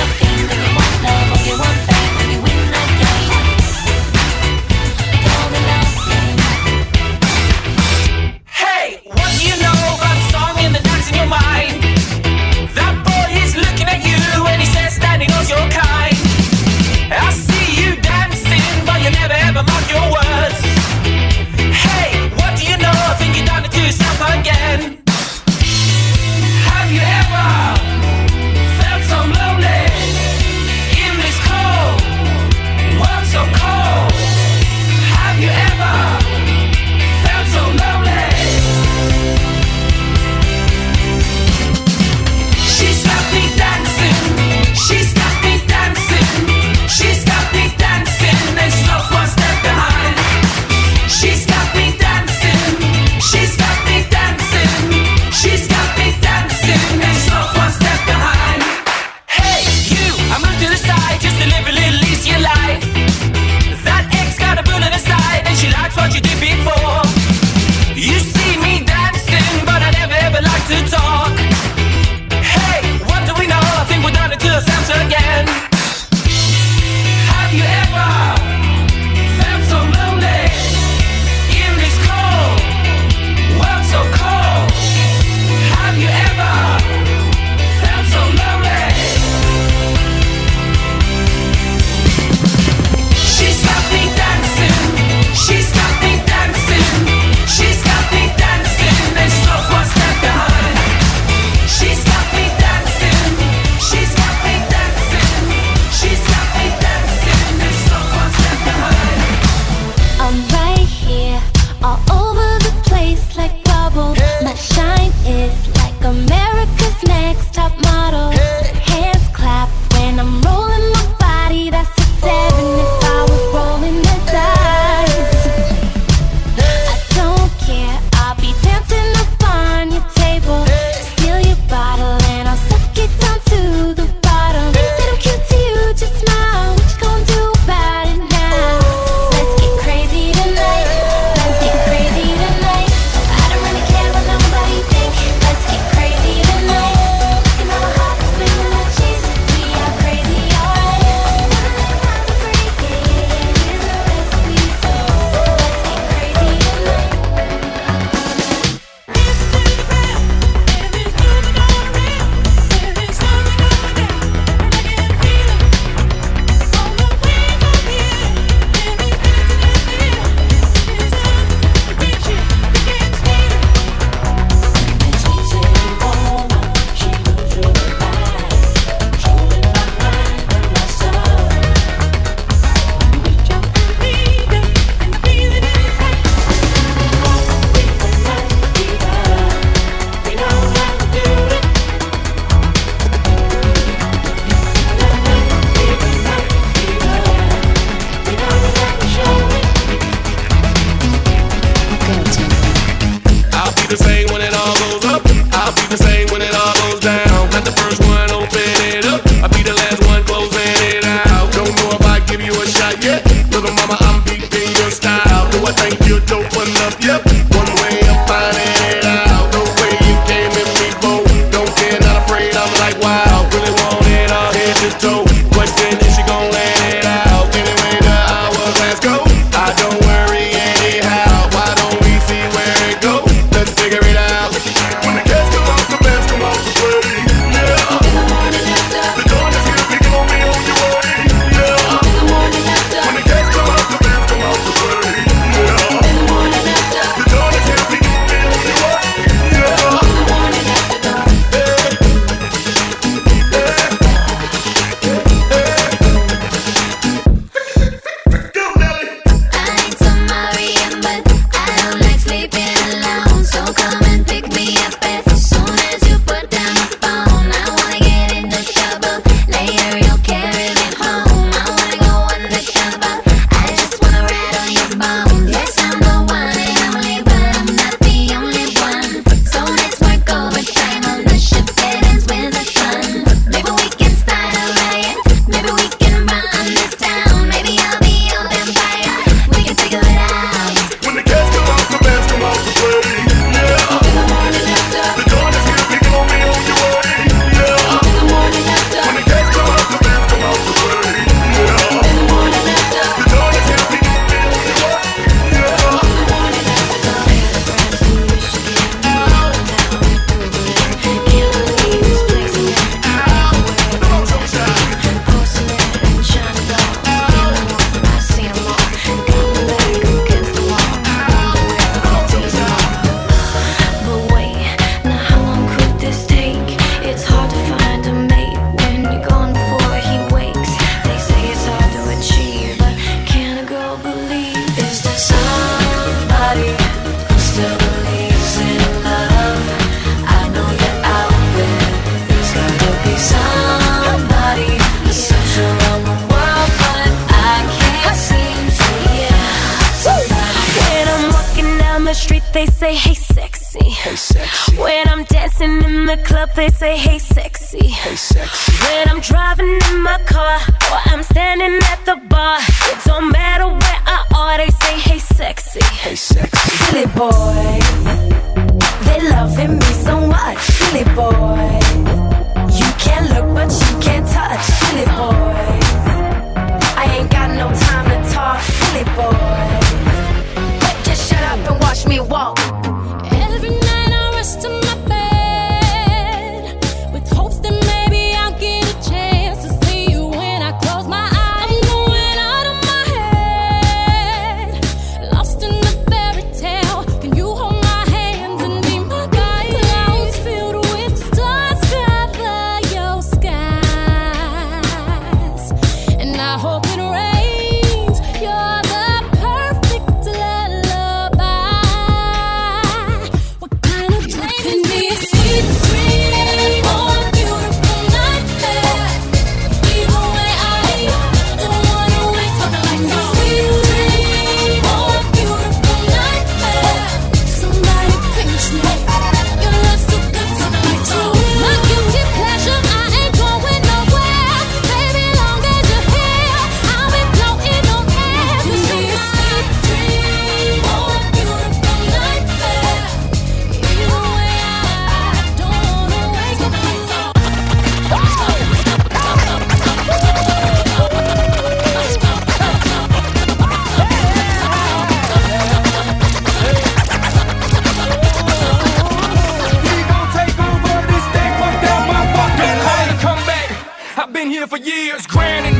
they say, hey, sexy. Hey, sexy. When I'm dancing in the club, they say, hey, sexy. Hey, sexy. When I'm driving in my car or I'm standing at the bar, it don't matter where I are, they say, hey, sexy. Hey, sexy. Silly boys, they loving me so much. Silly boys, you can't look but you can't touch. Silly boys, I ain't got no time to talk. Silly boys, just shut up and watch me walk. Every night I rest in my bed with hopes that maybe I'll get a chance to see you when I close my eyes. I'm going out of my head, lost in the fairy tale. Can you hold my hands and be my guide? Clouds filled with stars cover your skies, and I hope it rains. You're the perfect lullaby. What kind of dream can be a sweet dream or a beautiful nightmare? Either way, I don't wanna wake up like no sweet dream or a beautiful nightmare. Somebody pinch me, your love's too good to be true. My guilty pleasure, I ain't going nowhere. Baby, long as you're here, I'll be floating on air. Can be a sweet dream or a beautiful nightmare. Either way, I don't wanna wake up like no. I've been here for years, grand and